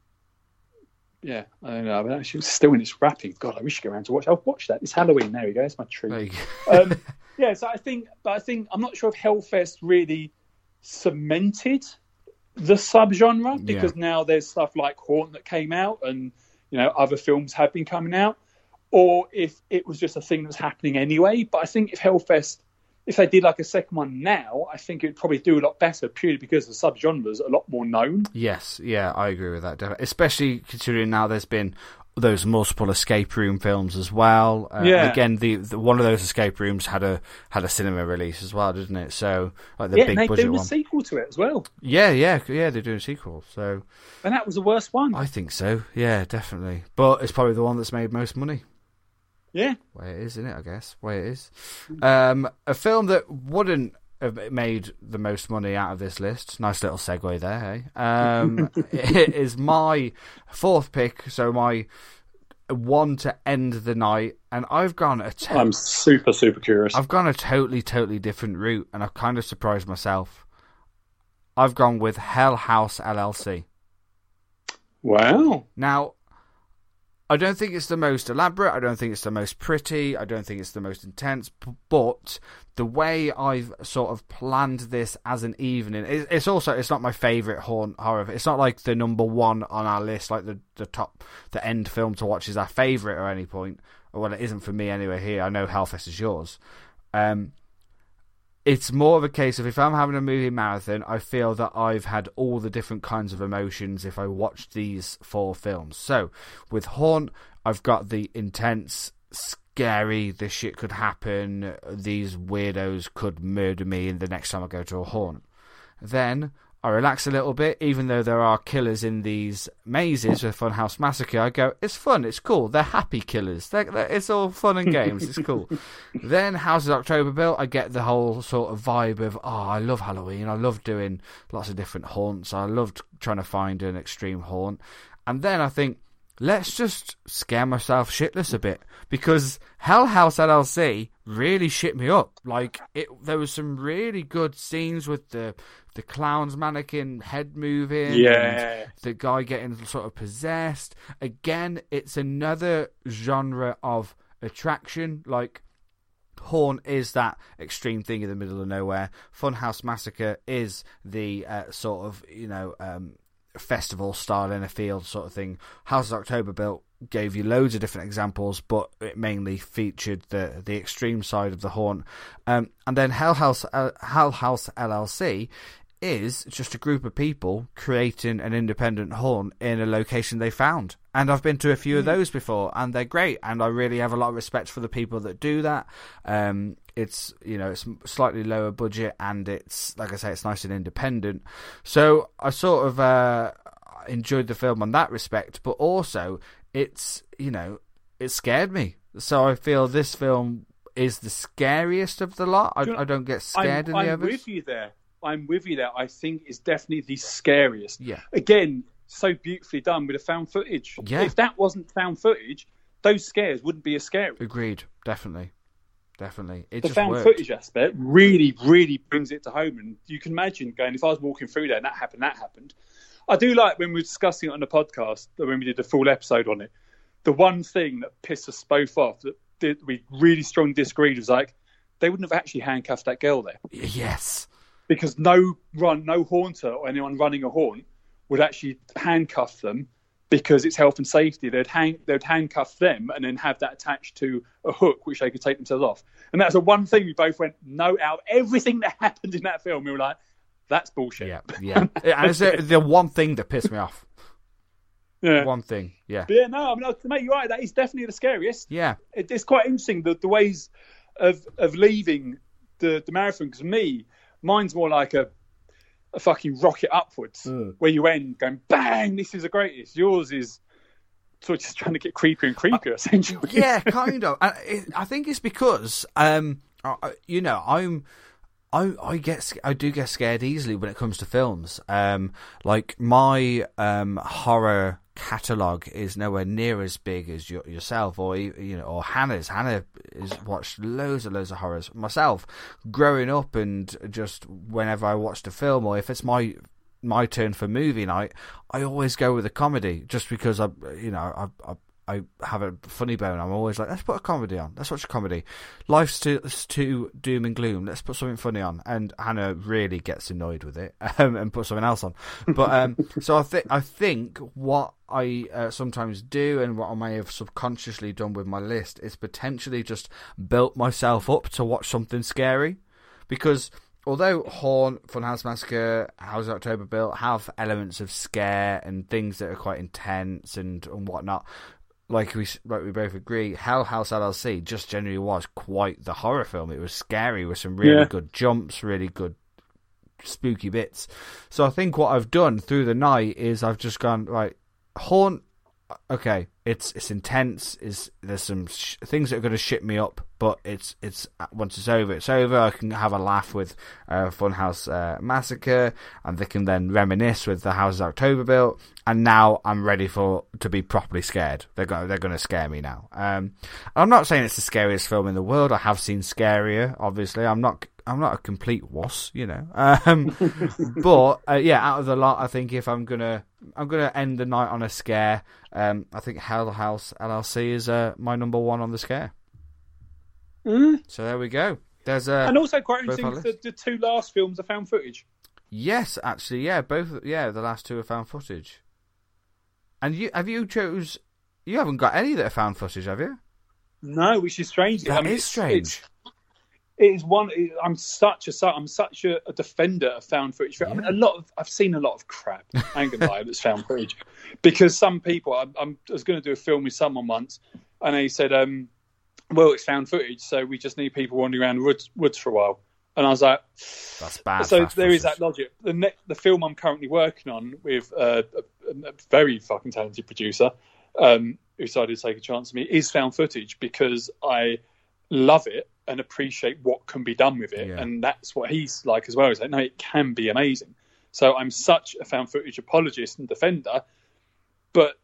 yeah, I don't know. But actually, it's still in its wrapping. God, I wish I could go around to watch. I'll watch that. It's Halloween. There we go. It's my treat. There you go. um, yeah, so I think, but I think I'm not sure if Hellfest really cemented the subgenre because Yeah. now there's stuff like Haunt that came out, and you know other films have been coming out, or if it was just a thing that was happening anyway. But I think if Hellfest, if they did like a second one now, I think it would probably do a lot better purely because the subgenres are a lot more known. Yes, yeah, I agree with that. Definitely. Especially considering now there's been those multiple escape room films as well. Uh, Yeah. Again, the, the one of those escape rooms had a had a cinema release as well, didn't it? So like the yeah, big and they budget do a one. sequel to it as well, Yeah, yeah, yeah. They're doing a sequel. So and that was the worst one. I think so. Yeah, definitely. But it's probably the one that's made most money. Yeah. Way it is, isn't it? I guess way it is. Um, a film that wouldn't have made the most money out of this list. Nice little segue there, hey. Um, it is my fourth pick. So my one to end the night, and I've gone a. To- I'm super super curious. I've gone a totally totally different route, and I've kind of surprised myself. I've gone with Hell House L L C. Wow. Now, I don't think it's the most elaborate, I don't think it's the most pretty, I don't think it's the most intense, but the way I've sort of planned this as an evening, it's also, it's not my favourite haunt horror, it's not like the number one on our list, like the, the top, the end film to watch is our favourite at any point, well it isn't for me anyway here, I know Hellfest is yours. Um, it's more of a case of if I'm having a movie marathon, I feel that I've had all the different kinds of emotions if I watch these four films. So, with Haunt, I've got the intense, scary, this shit could happen, these weirdos could murder me the next time I go to a haunt. Then, I relax a little bit, even though there are killers in these mazes with Funhouse Massacre. I go, it's fun, it's cool. They're happy killers. They're, they're, it's all fun and games. It's cool. Then Houses October Built, I get the whole sort of vibe of, oh, I love Halloween. I love doing lots of different haunts. I loved trying to find an extreme haunt. And then I think, let's just scare myself shitless a bit, because Hell House L L C really shit me up. Like, it, there was some really good scenes with the the clown's mannequin head moving, Yeah. and the guy getting sort of possessed. Again, it's another genre of attraction. Like, Haunt is that extreme thing in the middle of nowhere. Funhouse Massacre is the uh, sort of, you know, um, festival style in a field sort of thing. Houses October Built gave you loads of different examples, but it mainly featured the the extreme side of the haunt. Um, and then Hell House, uh, Hell House L L C is just a group of people creating an independent haunt in a location they found. And I've been to a few of those before, and they're great. And I really have a lot of respect for the people that do that. Um, it's, you know, it's slightly lower budget, and it's, like I say, it's nice and independent. So I sort of uh, enjoyed the film on that respect, but also it's, you know, it scared me. So I feel this film is the scariest of the lot. I, Do you know, I don't get scared I'm, in the I'm others. with you there. I'm with you there. I think it's definitely the scariest. Yeah. Again, so beautifully done with the found footage. Yeah. If that wasn't found footage, those scares wouldn't be as scary. Agreed. Definitely. Definitely. It The just found worked. footage aspect really, really brings it to home. And you can imagine going, if I was walking through there and that happened, that happened. I do like when we were discussing it on the podcast, when we did the full episode on it, the one thing that pissed us both off, that did, we really strongly disagreed, was like, they wouldn't have actually handcuffed that girl there. Yes. Because no run, no haunter or anyone running a haunt would actually handcuff them, because it's health and safety. They'd hang, they'd handcuff them and then have that attached to a hook, which they could take themselves off. And that's the one thing we both went, no, out of everything that happened in that film, we were like, that's bullshit. Yeah, yeah. And it's the, the one thing that pissed me off. Yeah. One thing, yeah. But yeah, no, I mean, mate, you're right. That is definitely the scariest. Yeah. It, it's quite interesting, the, the ways of of leaving the, the marathon. Because me, mine's more like a a fucking rocket upwards, Mm. where you end going, bang, this is the greatest. Yours is sort of just trying to get creepier and creepier, essentially. Yeah, kind of. And it, I think it's because, um, I- you know, I'm, I, I get, sc- I do get scared easily when it comes to films. Um, like my um horror catalogue is nowhere near as big as your, yourself, or you know, or Hannah's. Hannah has watched loads and loads of horrors. Myself, growing up, and just whenever I watched a film, or if it's my my turn for movie night, I always go with a comedy, just because I, you know, I. I I have a funny bone. I'm always like, let's put a comedy on. Let's watch a comedy. Life's too, it's too doom and gloom. Let's put something funny on. And Hannah really gets annoyed with it um, and put something else on. But um, so I think I think what I uh, sometimes do, and what I may have subconsciously done with my list, is potentially just built myself up to watch something scary, because although Haunt, Funhouse Massacre, Houses October Built have elements of scare and things that are quite intense and, and whatnot, like we like we both agree, Hell House L L C just generally was quite the horror film. It was scary with some really Yeah. good jumps, really good spooky bits. So I think what I've done through the night is I've just gone, right, Haunt, okay, it's it's intense. Is there's some sh- things that are going to shit me up, but it's it's once it's over, it's over. I can have a laugh with uh, Funhouse uh, Massacre, and they can then reminisce with the Houses October Built. And now I'm ready for to be properly scared. They're going they're going to scare me now. Um, I'm not saying it's the scariest film in the world. I have seen scarier. Obviously, I'm not. I'm not a complete wuss, you know. Um, but uh, yeah, out of the lot, I think if I'm gonna, I'm gonna end the night on a scare. Um, I think Hell House L L C is uh, my number one on the scare. Mm. So there we go. There's uh, And also quite both interesting, our the, lists. the two last films are found footage. Yes, actually, yeah, both. Yeah, the last two are found footage. And you have you chose? You haven't got any that are found footage, have you? No, which is strange. That I mean, is it's- strange. It's, it is one. I'm such a I'm such a, a defender of found footage. I mean, a lot of I've seen a lot of crap. I ain't gonna lie, that's found footage, because some people. I'm, I'm I was going to do a film with someone once, and they said, um, "Well, it's found footage, so we just need people wandering around the woods, woods for a while." And I was like, that's bad. So fast there is sausage. that logic. The ne- the film I'm currently working on with uh, a, a very fucking talented producer um, who decided to take a chance on me is found footage because I love it and appreciate what can be done with it. Yeah. And that's what he's like as well. He's like, no, it can be amazing. So I'm such a found footage apologist and defender. But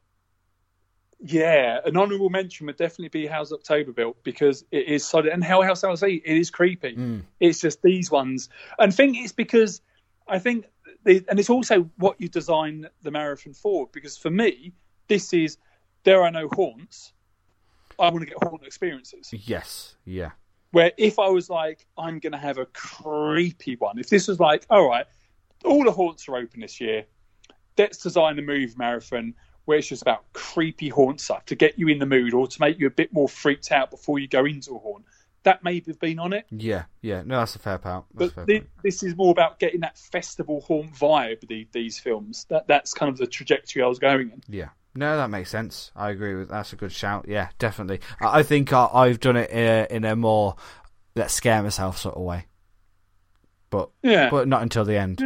yeah, an honourable mention would definitely be How's October Built because it is solid. And Hell House L C, it is creepy. Mm. It's just these ones. And I think it's because I think, they, and it's also what you design the marathon for. Because for me, this is, there are no haunts. I want to get haunt experiences. Yes, yeah. Where if I was like, I'm going to have a creepy one. If this was like, all right, all the haunts are open this year. Let's design a move marathon where it's just about creepy haunt stuff to get you in the mood or to make you a bit more freaked out before you go into a haunt. That may have been on it. Yeah, yeah. No, that's a fair part. That's But a fair thi- point. this is more about getting that festival haunt vibe, the, these films. That That's kind of the trajectory I was going in. Yeah. No, that makes sense. I agree with that's a good shout. Yeah, definitely. I, I think I, I've done it in a, in a more let's scare myself sort of way, but Yeah. but not until the end.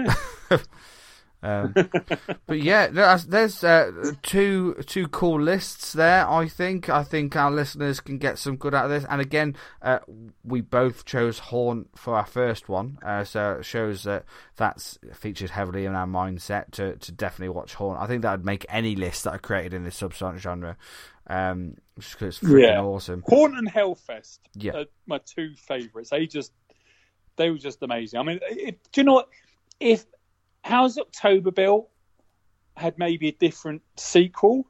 um, but yeah, there's, there's uh, two two cool lists there. I think I think our listeners can get some good out of this. And again, uh, we both chose Haunt for our first one, uh, so it shows that that's featured heavily in our mindset to to definitely watch Haunt. I think that would make any list that I created in this subgenre, um, just because it's freaking Yeah. awesome. Haunt and Hellfest Yeah. are my two favourites. They just, they were just amazing. I mean, it, do you know what? If How's October Built had maybe a different sequel,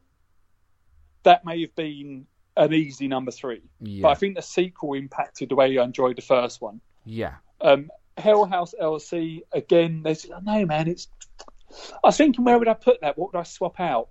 that may have been an easy number three. Yeah. But I think the sequel impacted the way I enjoyed the first one. Yeah. Um, Hell House L C, again, there's, I know, man, it's, I was thinking, where would I put that? What would I swap out?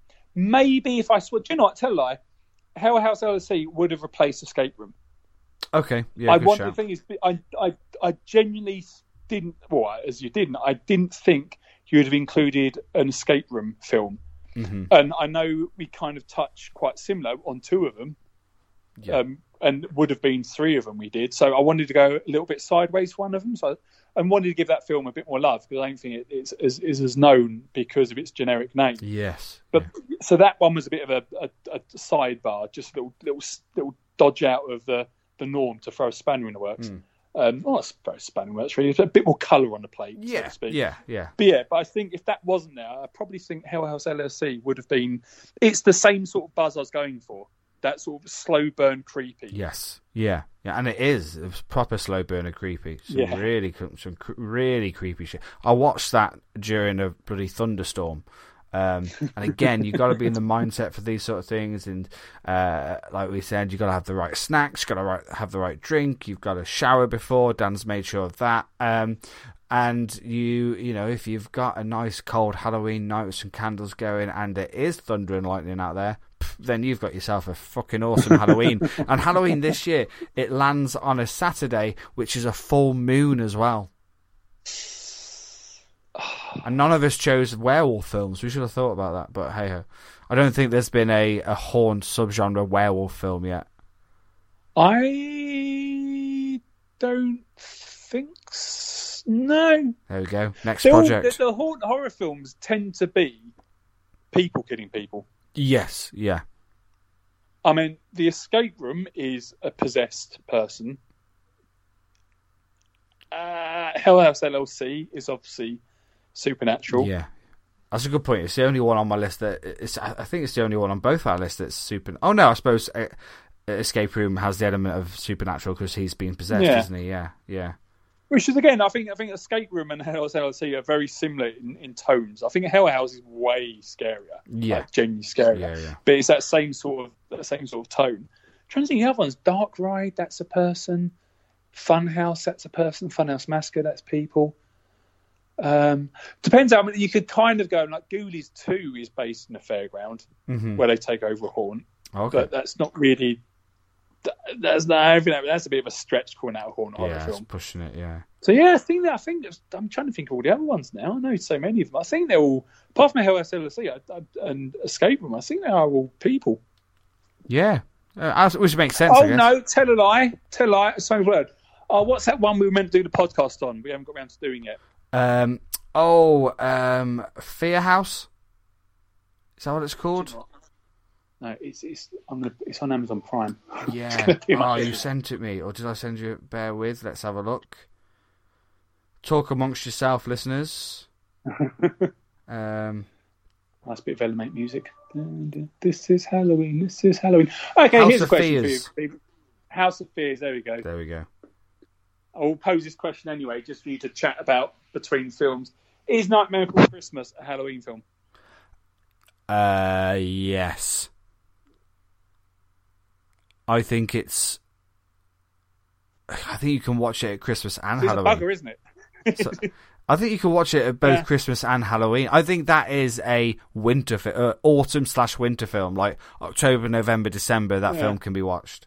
Maybe if I swap, do you know what, tell a lie, Hell House L C would have replaced Escape Room. Okay. Yeah. I good want shout. the thing is, I, I, I genuinely didn't. Well, as you didn't, I didn't think you would have included an escape room film. Mm-hmm. And I know we kind of touched quite similar on two of them, Yeah. um, and would have been three of them we did. So I wanted to go a little bit sideways for one of them. So I wanted to give that film a bit more love because I don't think it, it's is, is as known because of its generic name. Yes. But so that one was a bit of a, a, a sidebar, just a little, little little dodge out of the, the norm to throw a spanner in the works. Mm. Um, well, that's throw a spanner in the works really. It's a bit more colour on the plate, so Yeah. to speak. Yeah. Yeah. But yeah, but I think if that wasn't there, I probably think Hell House L L C would have been. It's the same sort of buzz I was going for. That sort of slow burn, creepy. Yes, yeah, yeah, and it is. It was proper slow burner creepy. Some Yeah. really, some cr- really creepy shit. I watched that during a bloody thunderstorm, um, and again, you got to be in the mindset for these sort of things. And uh, like we said, you got to have the right snacks, you got to right, have the right drink. You've got to shower before. Dan's made sure of that. Um, and you, you know, if you've got a nice cold Halloween night with some candles going, and it is thunder and lightning out there, then you've got yourself a fucking awesome Halloween. And Halloween this year, it lands on a Saturday, which is a full moon as well. And none of us chose werewolf films. We should have thought about that, but hey ho. I don't think there's been a, a haunt subgenre werewolf film yet. I don't think so. No. There we go. Next They're all- project. the, the haunt horror films tend to be people killing people. Yes, yeah. I mean, the escape room is a possessed person. Uh, Hell House L L C is obviously supernatural. Yeah. That's a good point. It's the only one on my list that it's. I think it's the only one on both our lists that's super. Oh no, I suppose uh, Escape Room has the element of supernatural because he's been possessed, Yeah. isn't he? Yeah, yeah, Which is again, I think I think Escape Room and Hell House L L C are very similar in, in tones. I think Hell House is way scarier, Yeah. like genuinely scarier. yeah, yeah. But it's that same sort of that same sort of tone. I'm trying to think, the other ones: Dark Ride, that's a person; Funhouse, that's a person; Funhouse Massacre, that's people. Um, depends. I mean, you could kind of go like Ghoulies Two is based in a fairground Mm-hmm. where they take over a haunt, Okay. but that's not really. That's not. I think that's a bit of a stretch calling out a haunt horror Yeah, it's film. pushing it. Yeah. So yeah, I think that I think it's- I'm trying to think of all the other ones now. I know so many of them. I think they're all apart from Hell House L L C I- I- and Escape Room. I think they are all people. Yeah, uh, as- which makes sense. Oh I guess. no, tell a lie, tell a lie. Same word. Oh, what's that one we were meant to do the podcast on? We haven't got around to doing it. Um. Oh. Um. Fear House. Is that what it's called? No, it's it's I'm gonna, it's on Amazon Prime. Yeah. Oh, you sent it me, or did I send you? Bear with. Let's have a look. Talk amongst yourself, listeners. um. Nice bit of Element music. This is Halloween. This is Halloween. Okay, House here's a of question Fears. for you. House of Fears. There we go. There we go. I'll pose this question anyway, just for you to chat about between films. Is Nightmare Before Christmas a Halloween film? Uh, yes. I think it's. I think you can watch it at Christmas and It's Halloween. a bugger, isn't it? So, I think you can watch it at both Yeah. Christmas and Halloween. I think that is a winter, fi- uh, autumn slash winter film, like October, November, December. That Yeah. film can be watched.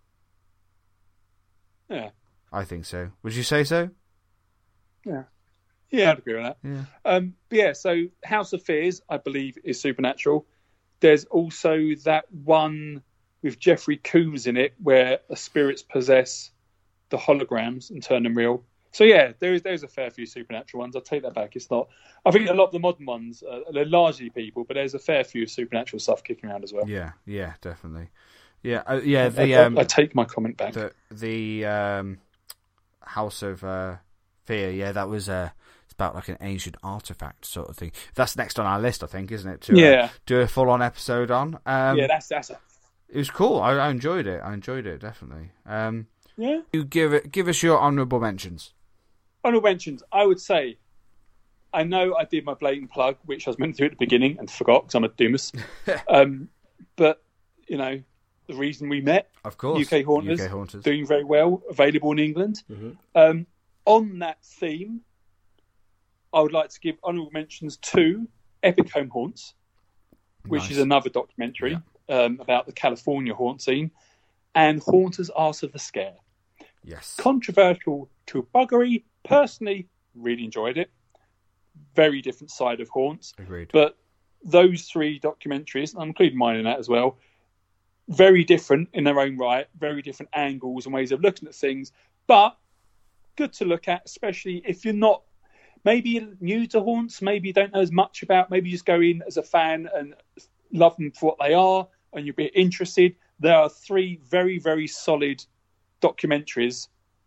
Yeah. I think so. Would you say so? Yeah. Yeah, I'd agree with that. Yeah. Um, but yeah, so House of Fears, I believe, is supernatural. There's also that one with Jeffrey Combs in it where the spirits possess the holograms and turn them real. So yeah, there is there's a fair few supernatural ones. I'll take that back. It's not. I think a lot of the modern ones uh, they're largely people, but there's a fair few supernatural stuff kicking around as well. Yeah. Yeah. Definitely. Yeah. Uh, yeah. The I, I- um. I take my comment back. The the um. House of uh, Fear. Yeah, that was uh. It's about like an ancient artifact sort of thing. That's next on our list, I think, isn't it? To uh, Yeah. do a full on episode on. Um, yeah, that's that's a, It was cool. I, I enjoyed it. I enjoyed it definitely. Um. yeah. You give it. Give us your honourable mentions. Honourable mentions, I would say, I know I did my blatant plug, which I was meant to do at the beginning and forgot because I'm a doomus. um, but, you know, the reason we met, Of course. U K Haunters, U K Haunters. doing very well, available in England. Mm-hmm. Um, on that theme, I would like to give honourable mentions to Epic Home Haunts, which Nice. is another documentary um, about the California haunt scene, and Haunters Art of the Scare. Yes. Controversial to a buggery. Personally, really enjoyed it. Very different side of haunts. Agreed. But those three documentaries, I'm including mine in that as well, very different in their own right, very different angles and ways of looking at things, but good to look at, especially if you're not maybe you're new to haunts, maybe you don't know as much about, maybe you just go in as a fan and love them for what they are and you'll be interested. There are three very, very solid documentaries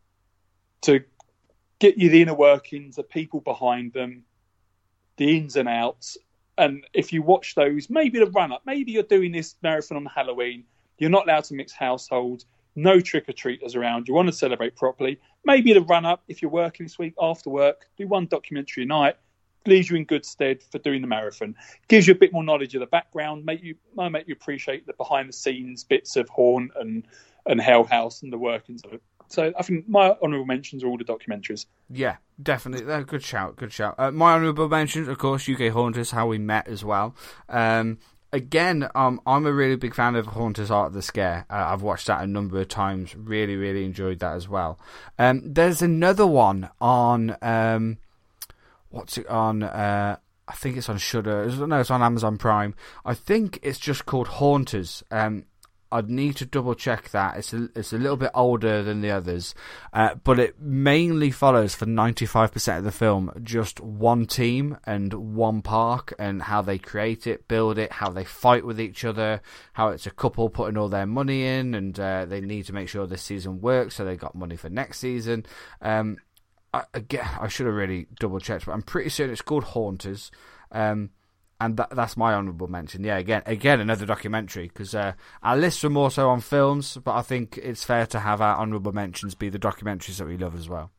to get you the inner workings, the people behind them, the ins and outs. And if you watch those, maybe the run-up, maybe you're doing this marathon on Halloween, you're not allowed to mix households, no trick-or-treaters around, you want to celebrate properly, maybe the run-up, if you're working this week, after work, do one documentary a night, leaves you in good stead for doing the marathon. Gives you a bit more knowledge of the background, make you might make you appreciate the behind-the-scenes bits of Haunt and, and Hell House and the workings of it. So I think my honourable mentions are all the documentaries. Yeah, definitely. Uh, good shout, good shout. Uh, my honourable mentions, of course, U K Haunters, how we met as well. Um, again, um, I'm a really big fan of Haunters Art of the Scare. Uh, I've watched that a number of times. Really, really enjoyed that as well. Um, there's another one on, um, what's it on? Uh, I think it's on Shudder. No, it's on Amazon Prime. I think it's just called Haunters. Um, I'd need to double check that. It's a, it's a little bit older than the others, uh, but it mainly follows for ninety-five percent of the film just one team and one park and how they create it, build it, how they fight with each other, how it's a couple putting all their money in and uh, they need to make sure this season works so they got money for next season. Um, I, again, I should have really double checked, but I'm pretty certain it's called Haunters. Um, And that, that's my honourable mention. Yeah, again, again another documentary, because uh, our lists are more so on films, but I think it's fair to have our honourable mentions be the documentaries that we love as well.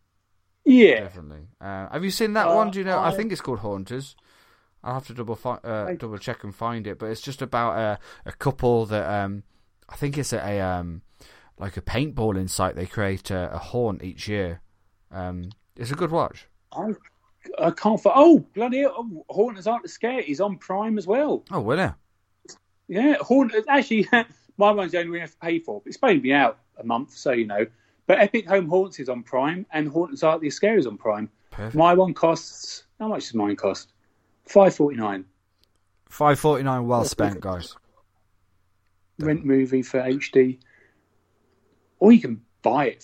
Yeah. Definitely. Uh, have you seen that Uh, one? Do you know? I... I- I think it's called Haunters. I'll have to double fi- uh, double check and find it, but it's just about a, a couple that um, I think it's a, a um, like a paintballing site. They create a, a haunt each year. Um, it's a good watch. I, I can't find... Oh, bloody hell. Oh, Haunters Art of the Scare is on Prime as well. Oh, will it? Yeah, Haunters... Actually, my one's the only one I have to pay for. It's only been out a month, so you know. But Epic Home Haunts is on Prime, and Haunters Art of the Scare is on Prime. Perfect. My one costs... How much does mine cost? five forty-nine. five forty-nine, well spent, guys. Rent movie for H D. Or you can buy it for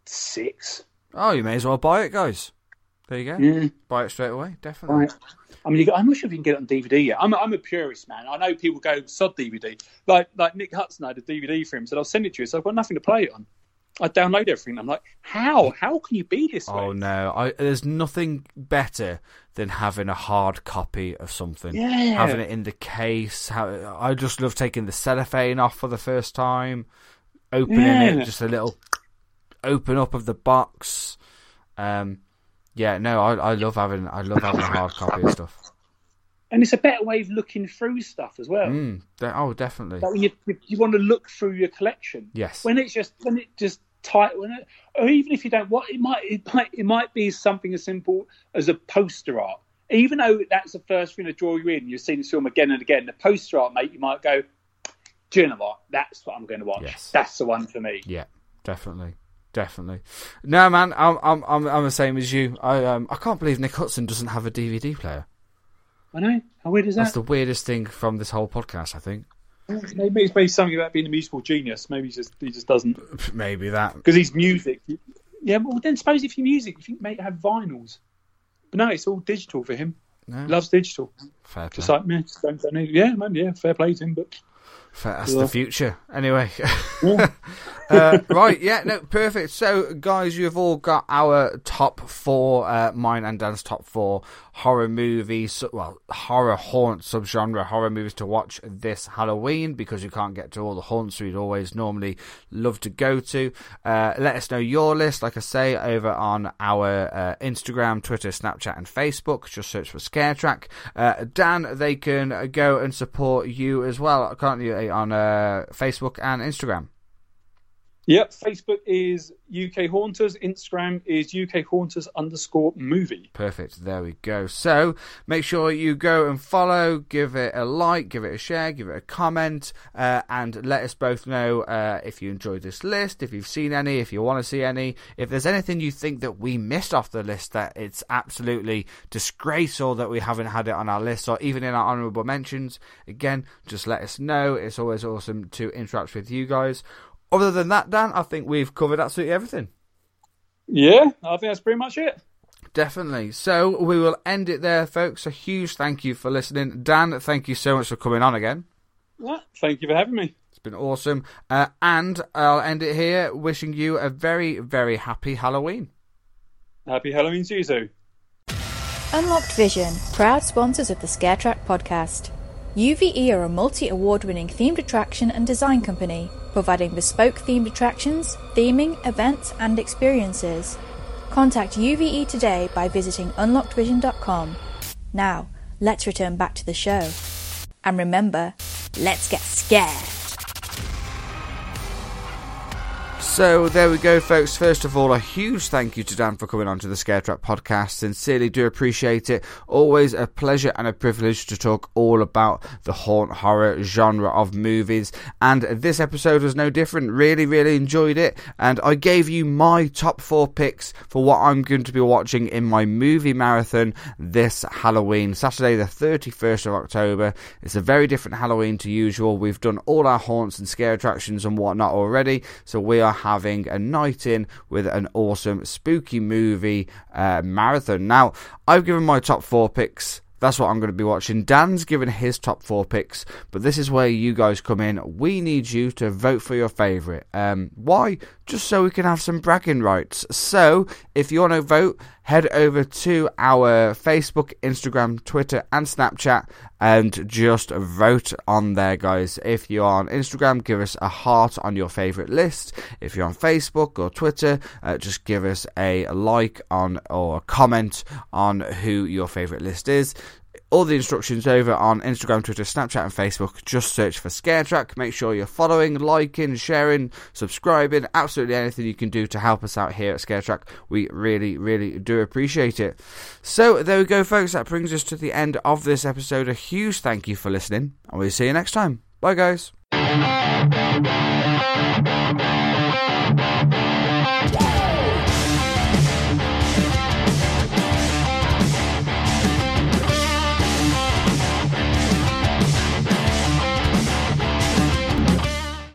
six. Oh, you may as well buy it, guys. There you go. Yeah. Buy it straight away, definitely. Right. I mean, you got, I'm not sure if you can get it on D V D yet. I'm a, I'm a purist, man. I know people go sod D V D. Like like Nick Hudson had a D V D for him, said I'll send it to you. So I've got nothing to play it on. I download everything. I'm like, how? How can you be this way? Oh no! I, there's nothing better than having a hard copy of something. Yeah. Having it in the case. How, I just love taking the cellophane off for the first time, opening Yeah. it, just a little open up of the box. Um, yeah, no, I, I love having I love having a hard copy of stuff. And it's a better way of looking through stuff as well. Mm, de- oh, definitely. Like when you you want to look through your collection. Yes. When it's just when it just tight, when it, or even if you don't, what it might it might it might be something as simple as a poster art. Even though that's the first thing to draw you in, you've seen this film again and again. The poster art, mate, you might go, do you know what? That's what I'm going to watch. Yes. That's the one for me. Yeah, definitely. Definitely. No, man, I'm I'm I'm I'm the same as you. I um I can't believe Nick Hudson doesn't have a D V D player. I know. How weird is that? That's the weirdest thing from this whole podcast, I think. Maybe it's maybe something about being a musical genius. Maybe he just he just doesn't, Maybe that. because he's music. Yeah, well then suppose if you're music, you think mate have vinyls, but no, it's all digital for him. No. He loves digital. Fair play. Just like me. Just don't, don't need, yeah, man, yeah, fair play to him, but. Fair, that's Yeah. the future. Anyway. Yeah. uh, right, yeah, no, perfect. So, guys, you've all got our top four, uh, mine and Dan's top four horror movies, well, horror haunt subgenre horror movies to watch this Halloween, because you can't get to all the haunts we'd always normally love to go to. Uh, let us know your list, like I say, over on our uh, Instagram, Twitter, Snapchat, and Facebook. Just search for Scare Track. Uh, Dan, they can go and support you as well, can't you, on uh, Facebook and Instagram? Yep, Facebook is U K Haunters, Instagram is U K Haunters underscore movie. Perfect, there we go. So, make sure you go and follow, give it a like, give it a share, give it a comment, uh, and let us both know uh, if you enjoyed this list, if you've seen any, if you want to see any, if there's anything you think that we missed off the list that it's absolutely disgraceful that we haven't had it on our list, or even in our honourable mentions. Again, just let us know. It's always awesome to interact with you guys. Other than that, Dan, I think we've covered absolutely everything. Yeah, I think that's pretty much it. Definitely. So we will end it there, folks. A huge thank you for listening. Dan, thank you so much for coming on again. Yeah, thank you for having me. It's been awesome. Uh, and I'll end it here, wishing you a very, very happy Halloween. Happy Halloween to you too. Unlocked Vision, proud sponsors of the Scare Track podcast. U V E are a multi-award-winning themed attraction and design company, providing bespoke themed attractions, theming, events, and experiences. Contact U V E today by visiting unlocked vision dot com. Now, let's return back to the show. And remember, let's get scared. So there we go, folks. First of all, a huge thank you to Dan for coming on to the Scare Track podcast. Sincerely do appreciate it. Always a pleasure and a privilege to talk all about the haunt horror genre of movies. And this episode was no different. Really, really enjoyed it. And I gave you my top four picks for what I'm going to be watching in my movie marathon this Halloween, Saturday the thirty-first of October. It's a very different Halloween to usual. We've done all our haunts and scare attractions and whatnot already. So we are having a night in with an awesome spooky movie uh, marathon. Now, I've given my top four picks. That's what I'm going to be watching. Dan's given his top four picks, but this is where you guys come in. We need you to vote for your favourite. Um, why? Just so we can have some bragging rights. So, if you want to vote, head over to our Facebook, Instagram, Twitter, and Snapchat, and just vote on there, guys. If you're on Instagram, give us a heart on your favourite list. If you're on Facebook or Twitter, uh, just give us a like on or a comment on who your favourite list is. All the instructions over on Instagram, Twitter, Snapchat, and Facebook. Just search for Scare Track. Make sure you're following, liking, sharing, subscribing. Absolutely anything you can do to help us out here at Scare Track. We really, really do appreciate it. So there we go, folks. That brings us to the end of this episode. A huge thank you for listening, and we'll see you next time. Bye, guys.